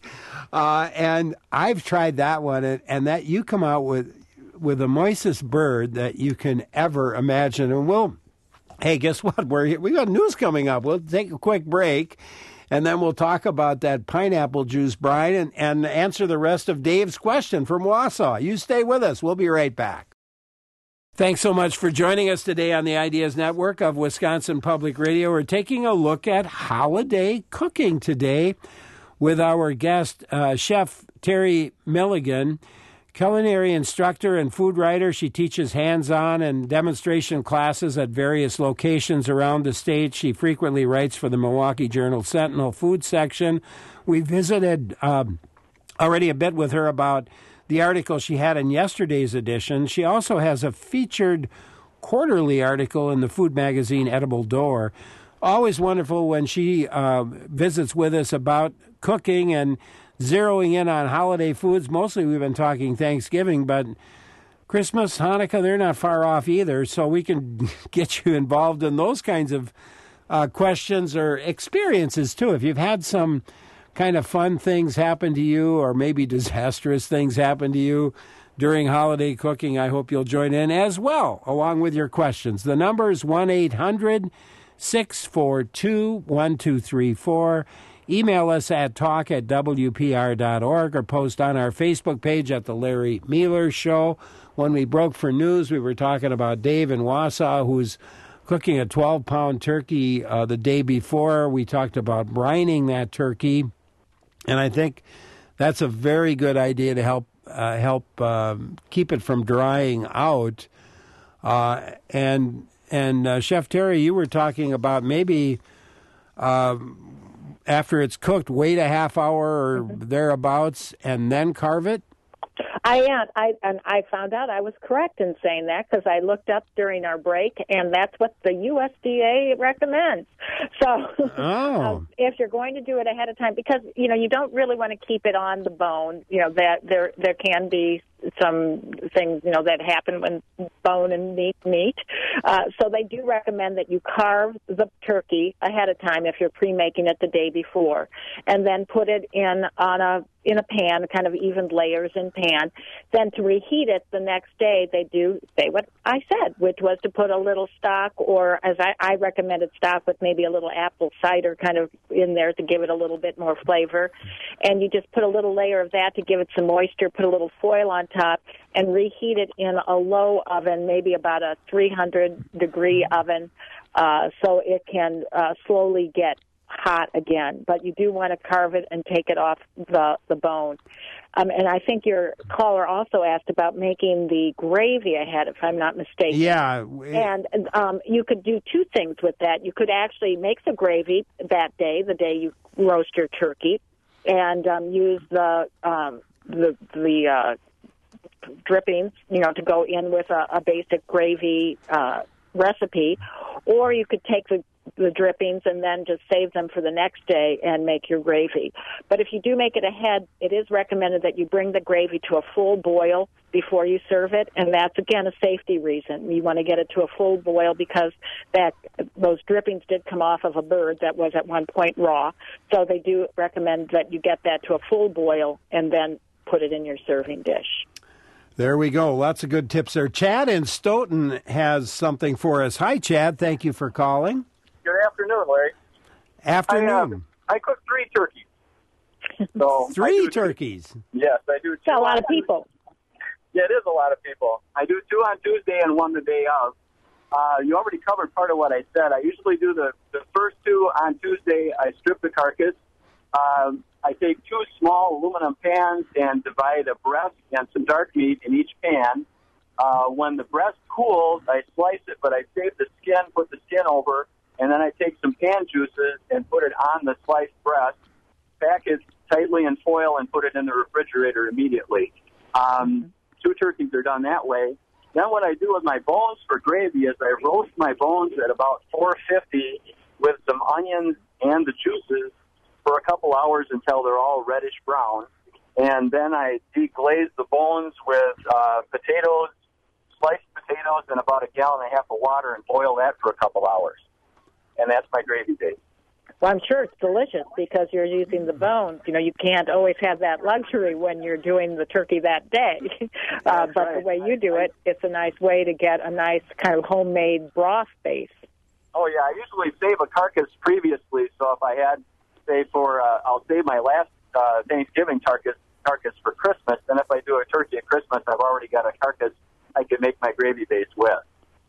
And I've tried that one, and that you come out with the moistest bird that you can ever imagine. And hey, guess what? We got news coming up. We'll take a quick break, and then we'll talk about that pineapple juice brine and answer the rest of Dave's question from Wausau. You stay with us. We'll be right back. Thanks so much for joining us today on the Ideas Network of Wisconsin Public Radio. We're taking a look at holiday cooking today with our guest, Chef Terry Milligan, culinary instructor and food writer. She teaches hands-on and demonstration classes at various locations around the state. She frequently writes for the Milwaukee Journal-Sentinel food section. We visited already a bit with her about the article she had in yesterday's edition. She also has a featured quarterly article in the food magazine Edible Door. Always wonderful when she visits with us about cooking and zeroing in on holiday foods. Mostly we've been talking Thanksgiving, but Christmas, Hanukkah, they're not far off either, so we can get you involved in those kinds of questions or experiences, too. If you've had some kind of fun things happen to you or maybe disastrous things happen to you during holiday cooking, I hope you'll join in as well, along with your questions. The number is 1-800-642-1234. Email us at talk@wpr.org or post on our Facebook page at The Larry Mealer Show. When we broke for news, we were talking about Dave in Wausau, who's cooking a 12-pound turkey the day before. We talked about brining that turkey, and I think that's a very good idea to help keep it from drying out. And Chef Terry, you were talking about maybe after it's cooked, wait a half hour or thereabouts, and then carve it? I am. I found out I was correct in saying that because I looked up during our break, and that's what the USDA recommends. So if you're going to do it ahead of time, because, you don't really want to keep it on the bone, that there can be some things, that happen when bone and meat. So they do recommend that you carve the turkey ahead of time if you're pre-making it the day before, and then put it in a pan, kind of even layers in pan. Then to reheat it the next day, they do say what I said, which was to put a little stock, or as I recommended, stock with maybe a little apple cider kind of in there to give it a little bit more flavor. And you just put a little layer of that to give it some moisture, put a little foil on top, and reheat it in a low oven, maybe about a 300-degree oven, so it can slowly get hot again. But you do want to carve it and take it off the bone. And I think your caller also asked about making the gravy ahead, if I'm not mistaken. Yeah. And you could do two things with that. You could actually make the gravy that day, the day you roast your turkey, and use the drippings, to go in with a basic gravy recipe. Or you could take the drippings and then just save them for the next day and make your gravy. But if you do make it ahead, it is recommended that you bring the gravy to a full boil before you serve it, and that's, again, a safety reason. You want to get it to a full boil because those drippings did come off of a bird that was at one point raw, so they do recommend that you get that to a full boil and then put it in your serving dish. There we go. Lots of good tips there. Chad in Stoughton has something for us. Hi, Chad. Thank you for calling. Good afternoon, Larry. Afternoon. I cook 3 turkeys. So 3 turkeys? Yes, I do 2. That's a lot of people. Yeah, it is a lot of people. I do 2 on Tuesday and 1 the day of. You already covered part of what I said. I usually do the first 2 on Tuesday. I strip the carcass. I take 2 small aluminum pans and divide a breast and some dark meat in each pan. When the breast cools, I slice it, but I save the skin, put the skin over, and then I take some pan juices and put it on the sliced breast, pack it tightly in foil, and put it in the refrigerator immediately. 2 turkeys are done that way. Then what I do with my bones for gravy is I roast my bones at about 450 with some onions and the juices for a couple hours until they're all reddish brown. And then I deglaze the bones with potatoes, sliced potatoes, and about 1.5 gallons of water and boil that for a couple hours. And that's my gravy base. Well, I'm sure it's delicious because you're using the bones. You know, you can't always have that luxury when you're doing the turkey that day. But right. The way you do it, it's a nice way to get a nice kind of homemade broth base. Oh, yeah. I usually save a carcass previously, so if I had, say, I'll save my last Thanksgiving carcass for Christmas. Then if I do a turkey at Christmas, I've already got a carcass I can make my gravy base with.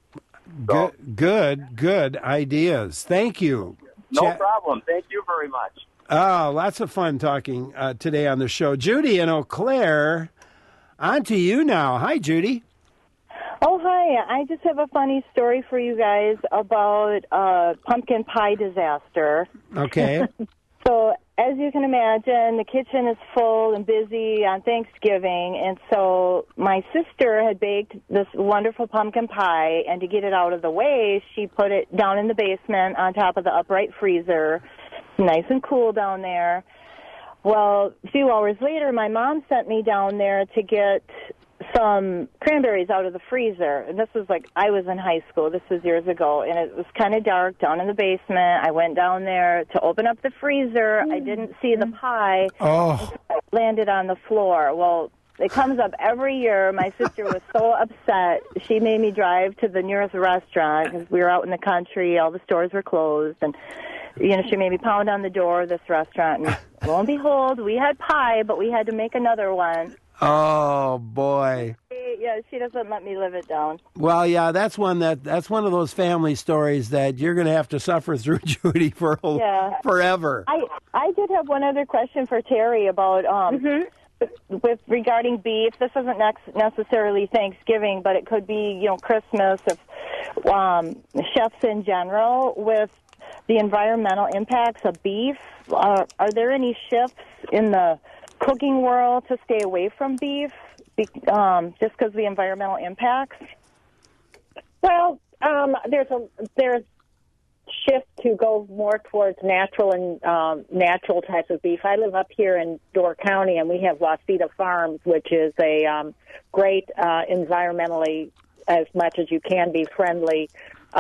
So. Good ideas. Thank you. No problem. Thank you very much. Oh, lots of fun talking today on the show. Judy in Eau Claire, on to you now. Hi, Judy. Oh, hi. I just have a funny story for you guys about a pumpkin pie disaster. Okay. So, as you can imagine, the kitchen is full and busy on Thanksgiving, and so my sister had baked this wonderful pumpkin pie, and to get it out of the way, she put it down in the basement on top of the upright freezer, nice and cool down there. Well, a few hours later, my mom sent me down there to get some cranberries out of the freezer. And this was I was in high school. This was years ago. And it was kind of dark down in the basement. I went down there to open up the freezer. I didn't see the pie. Oh. It landed on the floor. Well, it comes up every year. My sister was so upset. She made me drive to the nearest restaurant because we were out in the country. All the stores were closed. And, she made me pound on the door of this restaurant. And lo and behold, we had pie, but we had to make another one. Oh, boy. Yeah, she doesn't let me live it down. Well, yeah, that's one of those family stories that you're going to have to suffer through, Judy, forever. I did have one other question for Terry about with regarding beef. This isn't necessarily Thanksgiving, but it could be Christmas. If chefs in general, with the environmental impacts of beef, are there any shifts in the cooking world to stay away from beef just because of the environmental impacts? Well, there's shift to go more towards natural and natural types of beef. I live up here in Door County, and we have Wasita Farms, which is a great environmentally, as much as you can be, friendly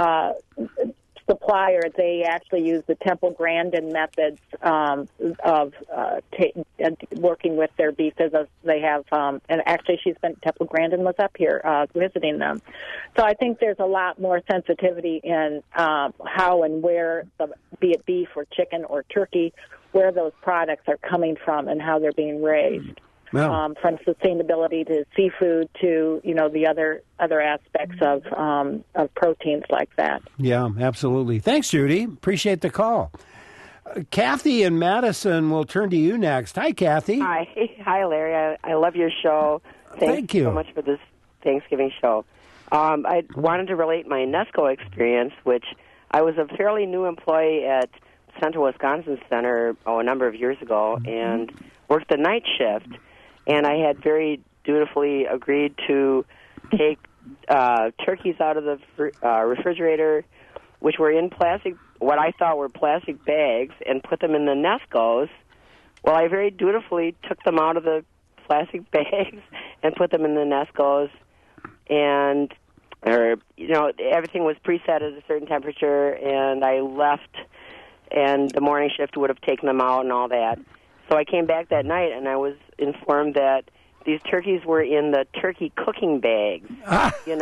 supplier. They actually use the Temple Grandin methods of working with their beef. They have, and actually Temple Grandin was up here visiting them. So I think there's a lot more sensitivity in how and where, be it beef or chicken or turkey, where those products are coming from and how they're being raised. Well, from sustainability to seafood to the other aspects of proteins like that. Yeah, absolutely. Thanks, Judy. Appreciate the call. Kathy in Madison will turn to you next. Hi, Kathy. Hi, Larry. I love your show. Thank you so much for this Thanksgiving show. I wanted to relate my Nesco experience, which I was a fairly new employee at Central Wisconsin Center a number of years ago and worked the night shift. And I had very dutifully agreed to take turkeys out of the refrigerator, which were in plastic what I thought were plastic bags and put them in the Nescos. Well, I very dutifully took them out of the plastic bags and put them in the Nescos, and everything was preset at a certain temperature, and I left, and the morning shift would have taken them out and all that. So I came back that night, and I was informed that these turkeys were in the turkey cooking bags, and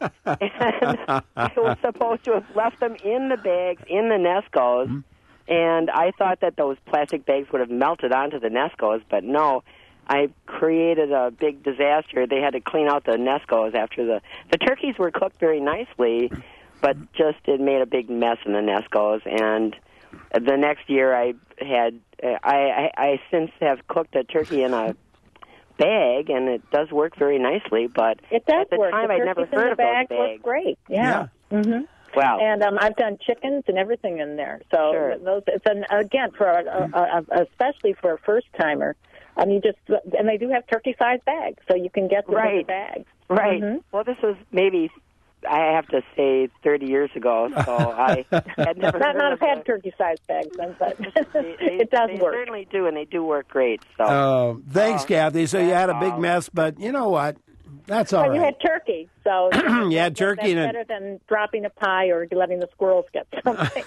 I was supposed to have left them in the bags in the Nescos, and I thought that those plastic bags would have melted onto the Nescos, but no, I created a big disaster. They had to clean out the Nescos after the turkeys were cooked very nicely, but just it made a big mess in the Nescos, and the next year I since have cooked a turkey in a bag, and it does work very nicely. But it does at the work. time, I'd never heard of those bags. Work great. Yeah. Mm-hmm. Wow. And I've done chickens and everything in there. So sure. It's again for especially for a first timer. And they do have turkey-sized bags, so you can get them in the bags. Right. Mm-hmm. Well, this was maybe, I have to say, 30 years ago, so I had never Might not have had turkey-sized bags then, but it does work. They certainly do, and they do work great. So. Thanks, Kathy. So you had a big mess, but you know what? That's all right. You had turkey, so you had turkey. That's better than dropping a pie or letting the squirrels get something.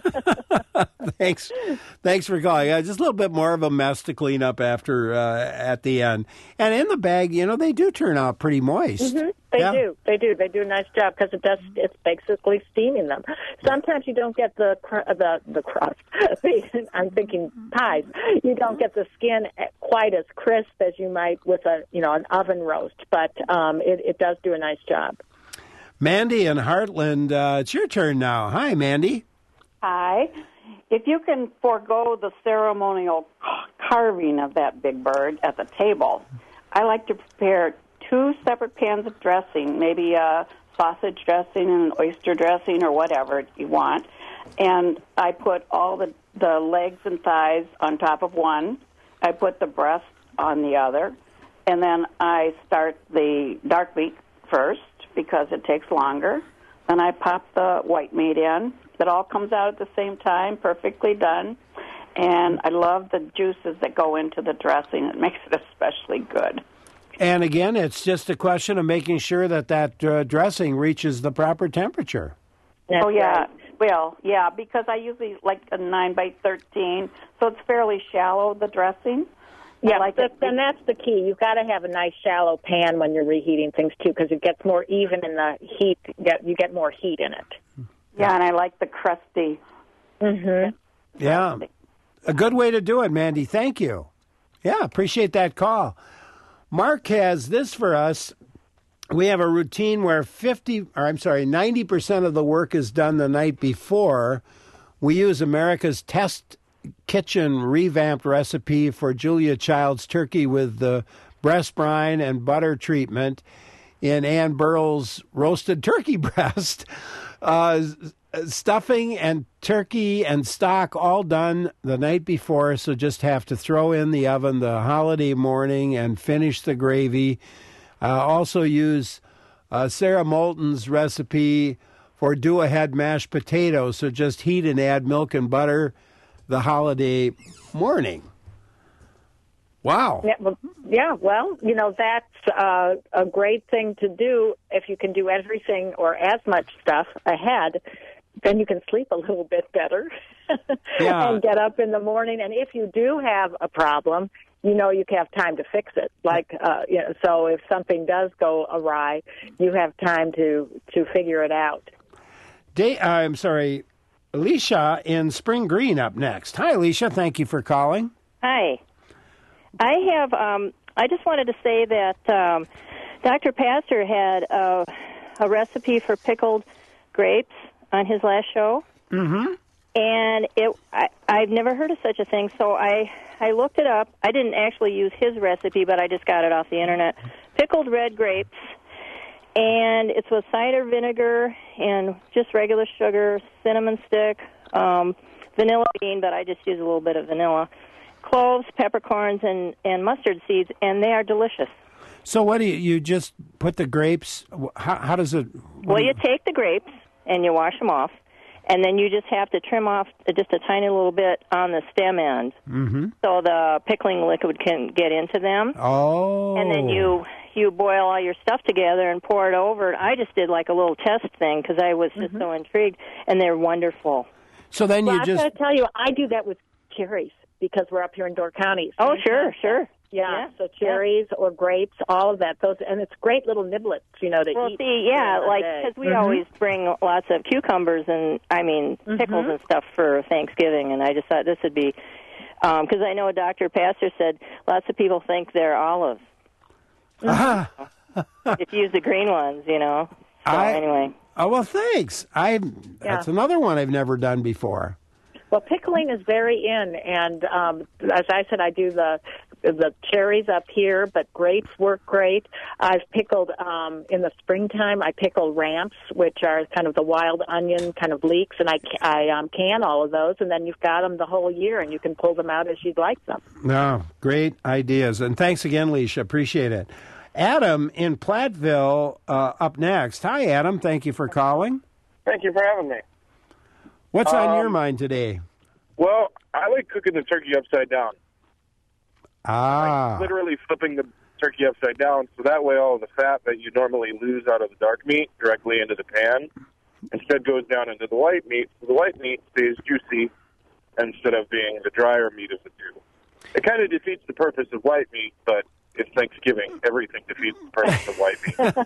Thanks for calling. Just a little bit more of a mess to clean up after at the end. And in the bag, they do turn out pretty moist. Mm-hmm. They do. They do a nice job because it's basically steaming them. Sometimes you don't get the crust. I'm thinking pies. You don't get the skin quite as crisp as you might with an oven roast, but it does do a nice job. Mandy in Heartland, it's your turn now. Hi, Mandy. Hi. If you can forego the ceremonial carving of that big bird at the table, I like to prepare 2 separate pans of dressing, maybe a sausage dressing and an oyster dressing or whatever you want. And I put all the legs and thighs on top of one. I put the breast on the other. And then I start the dark meat first because it takes longer. Then I pop the white meat in. It all comes out at the same time, perfectly done. And I love the juices that go into the dressing. It makes it especially good. And again, it's just a question of making sure that dressing reaches the proper temperature. That's yeah. Right. Well, yeah, because I usually like a 9x13, so it's fairly shallow, the dressing. Yeah, and that's the key. You've got to have a nice shallow pan when you're reheating things, too, because it gets more even in the heat. You get more heat in it. Yeah, and I like the crusty. Mm-hmm. Yeah, a good way to do it, Mandy. Thank you. Yeah, appreciate that call. Mark has this for us. We have a routine where 90% of the work is done the night before. We use America's Test Kitchen revamped recipe for Julia Child's turkey with the breast brine and butter treatment in Ann Burrell's roasted turkey breast. Stuffing and turkey and stock all done the night before, so just have to throw in the oven the holiday morning and finish the gravy. Also use Sarah Moulton's recipe for do-ahead mashed potatoes, so just heat and add milk and butter the holiday morning. Wow. Yeah, well, that's a great thing to do if you can do everything or as much stuff ahead. Then you can sleep a little bit better and get up in the morning. And if you do have a problem, you have time to fix it. So if something does go awry, you have time to figure it out. Alicia in Spring Green up next. Hi, Alicia. Thank you for calling. Hi. I just wanted to say that Dr. Pastor had a recipe for pickled grapes on his last show. Mm-hmm. And I've never heard of such a thing, so I looked it up. I didn't actually use his recipe, but I just got it off the internet. Pickled red grapes, and it's with cider vinegar and just regular sugar, cinnamon stick, vanilla bean, but I just use a little bit of vanilla, cloves, peppercorns, and mustard seeds, and they are delicious. So what do you just put the grapes, how does it... Well, you take the grapes, and you wash them off, and then you just have to trim off just a tiny little bit on the stem end, so the pickling liquid can get into them. Oh. And then you boil all your stuff together and pour it over. I just did like a little test thing because I was just so intrigued, and they're wonderful. So then well, you just... I've got to tell you, I do that with cherries because we're up here in Door County. Oh, sure. Yeah, so cherries or grapes, all of that. Those, and it's great little niblets, to eat. Well, see, like, because we always bring lots of cucumbers and, pickles and stuff for Thanksgiving, and I just thought this would be, because I know Dr. Pastor said lots of people think they're olives. If you use the green ones, So anyway. Oh, well, thanks. That's another one I've never done before. Well, pickling is very in, and as I said, I do the cherries up here, but grapes work great. I've pickled in the springtime. I pickle ramps, which are kind of the wild onion kind of leeks, and I can all of those, and then you've got them the whole year, and you can pull them out as you'd like them. No, great ideas, and thanks again, Leisha. Appreciate it. Adam in Platteville up next. Hi, Adam. Thank you for calling. Thank you for having me. What's on your mind today? Well, I like cooking the turkey upside down. Like literally flipping the turkey upside down, so that way all of the fat that you normally lose out of the dark meat directly into the pan instead goes down into the white meat, so the white meat stays juicy instead of being the drier meat of the two. It kind of defeats the purpose of white meat, but it's Thanksgiving. Everything defeats the purpose of white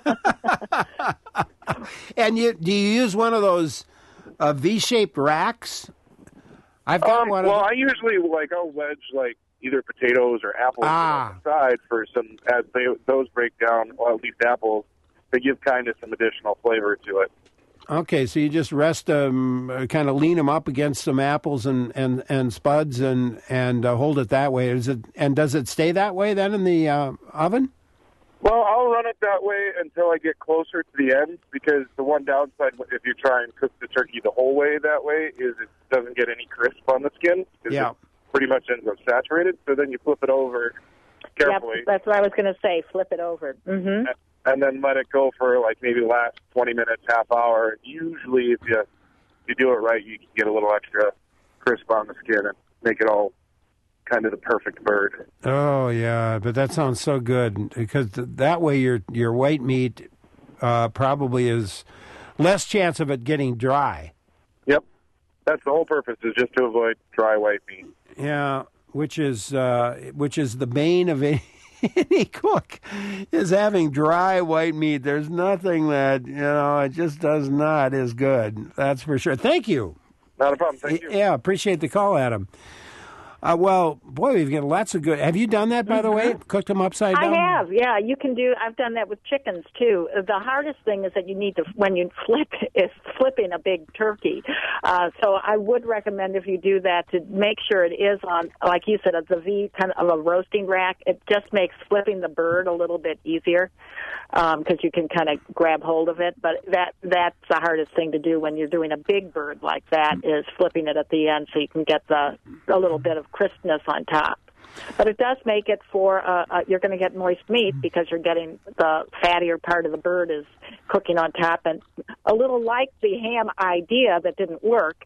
meat. And do you use one of those V-shaped racks? I've got one. Well, I usually I'll wedge either potatoes or apples on the side for some as those break down. Well, at least apples, they give kind of some additional flavor to it. Okay, so you just rest them, kind of lean them up against some apples and spuds, and hold it that way. Does it stay that way then in the oven? Well, I'll run it that way until I get closer to the end, because the one downside if you try and cook the turkey the whole way that way is it doesn't get any crisp on the skin. Yeah. It pretty much ends up saturated, so then you flip it over carefully. Yep, that's what I was going to say, flip it over. Mm-hmm. And then let it go for maybe the last 20 minutes, half hour. Usually if you do it right, you can get a little extra crisp on the skin and make it all kind of the perfect bird. Oh, yeah, but that sounds so good, because that way your white meat probably is less chance of it getting dry. Yep. That's the whole purpose, is just to avoid dry white meat. Yeah, which is the bane of any cook, is having dry white meat. There's nothing that, it just does not is good. That's for sure. Thank you. Not a problem. Thank you. Yeah, appreciate the call, Adam. Well, boy, we've got lots of good. Have you done that, by the way? Cooked them upside down? I have, yeah. You can do. I've done that with chickens too. The hardest thing is that you need to, when you flipping a big turkey. So I would recommend, if you do that, to make sure it is on, like you said, the V kind of a roasting rack. It just makes flipping the bird a little bit easier, because you can kind of grab hold of it. But that's the hardest thing to do when you're doing a big bird like that, is flipping it at the end so you can get a little bit of crispness on top. But it does make it for, you're going to get moist meat, because you're getting the fattier part of the bird is cooking on top, and a little like the ham idea that didn't work,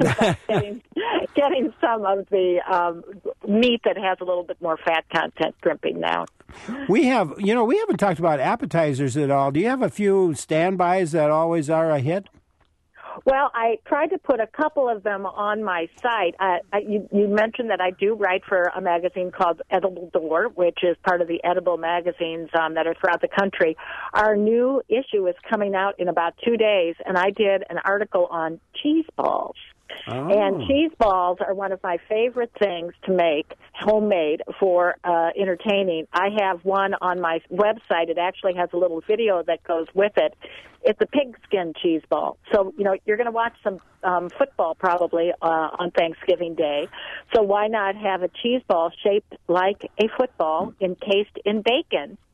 getting some of the meat that has a little bit more fat content dripping down. We haven't talked about appetizers at all. Do you have a few standbys that always are a hit? Well, I tried to put a couple of them on my site. You mentioned that I do write for a magazine called Edible Door, which is part of the edible magazines that are throughout the country. Our new issue is coming out in about 2 days, and I did an article on cheese balls. Oh. And cheese balls are one of my favorite things to make, homemade, for entertaining. I have one on my website. It actually has a little video that goes with it. It's a pigskin cheese ball. So, you're going to watch some football probably on Thanksgiving Day. So why not have a cheese ball shaped like a football encased in bacon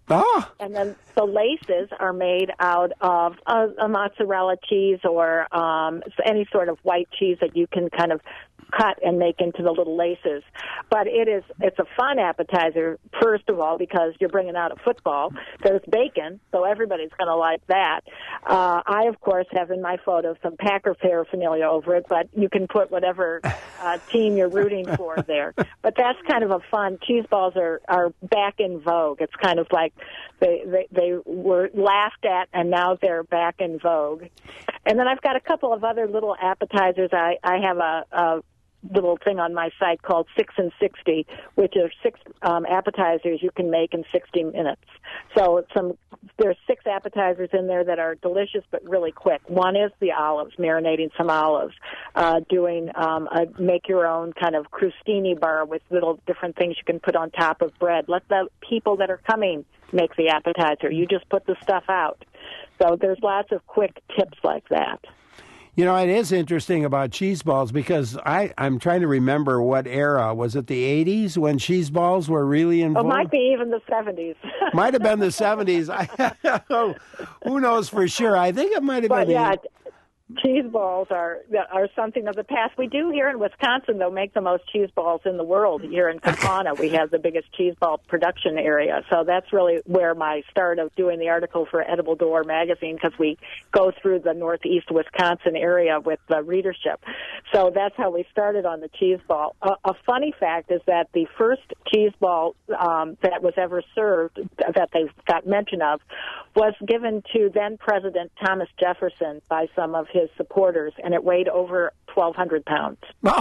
Oh. And then the laces are made out of a mozzarella cheese or any sort of white cheese that you can kind of cut and make into the little laces. But it's a fun appetizer, first of all, because you're bringing out a football. There's bacon, so everybody's going to like that. I, of course, have in my photo some Packer paraphernalia over it, but you can put whatever team you're rooting for there. But that's kind of a fun. Cheese balls are back in vogue. It's kind of like they were laughed at, and now they're back in vogue. And then I've got a couple of other little appetizers. I have a little thing on my site called 6 and 60, which are 6 appetizers you can make in 60 minutes. So there's 6 appetizers in there that are delicious but really quick. One is the olives, marinating some olives, doing a make-your-own kind of crostini bar with little different things you can put on top of bread. Let the people that are coming make the appetizer. You just put the stuff out. So there's lots of quick tips like that. You know, it is interesting about cheese balls because I'm trying to remember what era. Was it the 80s when cheese balls were really in vogue? It might be even the 70s. Might have been the 70s. Who knows for sure? I think it might have been the 80s. Cheese balls are something of the past. We do here in Wisconsin, though, make the most cheese balls in the world. Here in Kaukauna, we have the biggest cheese ball production area. So that's really where my start of doing the article for Edible Door magazine, because we go through the northeast Wisconsin area with the readership. So that's how we started on the cheese ball. A funny fact is that the first cheese ball that was ever served, that they got mention of, was given to then President Thomas Jefferson by some of his supporters, and it weighed over 1,200 pounds.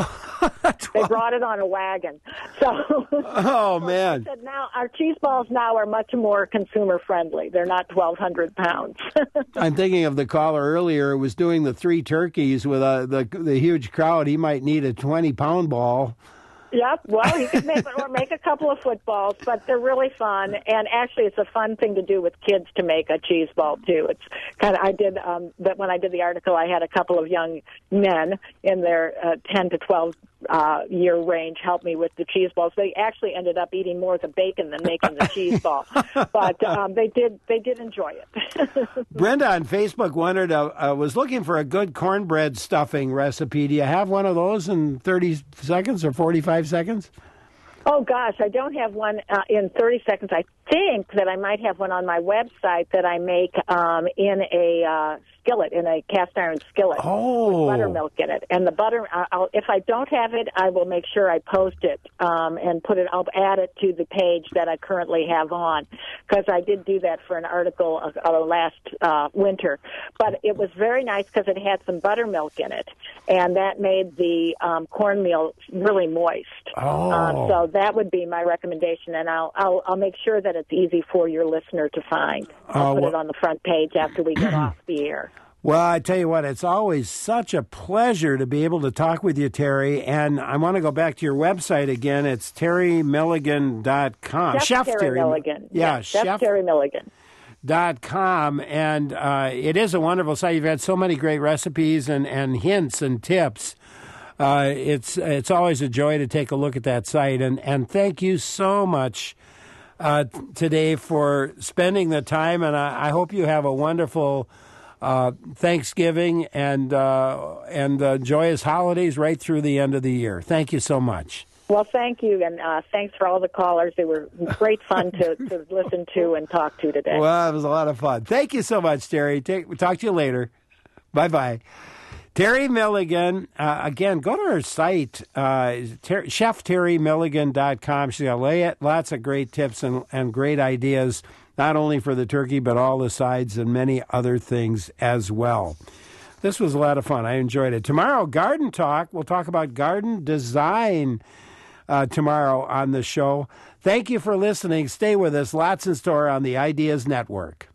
They brought it on a wagon. So, man! Said now our cheese balls now are much more consumer friendly. They're not 1,200 pounds. I'm thinking of the caller earlier who was doing the 3 turkeys with the huge crowd. He might need a 20-pound ball. Yep. Well, you could make a couple of footballs, but they're really fun. And actually, it's a fun thing to do with kids to make a cheese ball too. It's kind of but when I did the article, I had a couple of young men in their 10 to 12 year range help me with the cheese balls. They actually ended up eating more of the bacon than making the cheese ball, but they did enjoy it. Brenda on Facebook wondered, was looking for a good cornbread stuffing recipe. Do you have one of those in 30 seconds or 45 seconds? Oh, gosh, I don't have one in 30 seconds. I think that I might have one on my website that I make in a skillet, in a cast iron skillet with buttermilk in it. And the butter, if I don't have it, I will make sure I post it and I'll add it to the page that I currently have on, because I did do that for an article last winter. But it was very nice because it had some buttermilk in it, and that made the cornmeal really moist. So that would be my recommendation, and I'll make sure that it's easy for your listener to find. I'll put it on the front page after we get off the air. Well, I tell you what, it's always such a pleasure to be able to talk with you, Terry. And I want to go back to your website again. It's terrymilligan.com. Chef Terry Milligan. Yeah, Chef Terry Milligan. .com, and it is a wonderful site. You've had so many great recipes and hints and tips. It's always a joy to take a look at that site. And thank you so much today for spending the time. And I hope you have a wonderful Thanksgiving and joyous holidays right through the end of the year. Thank you so much. Well, thank you, and thanks for all the callers. They were great fun to listen to and talk to today. Well, it was a lot of fun. Thank you so much, Terry. Talk to you later. Bye-bye. Terry Milligan, again, go to her site, chefterrymilligan.com. She's got lots of great tips and great ideas, not only for the turkey, but all the sides and many other things as well. This was a lot of fun. I enjoyed it. Tomorrow, Garden Talk. We'll talk about garden design tomorrow on the show. Thank you for listening. Stay with us. Lots in store on the Ideas Network.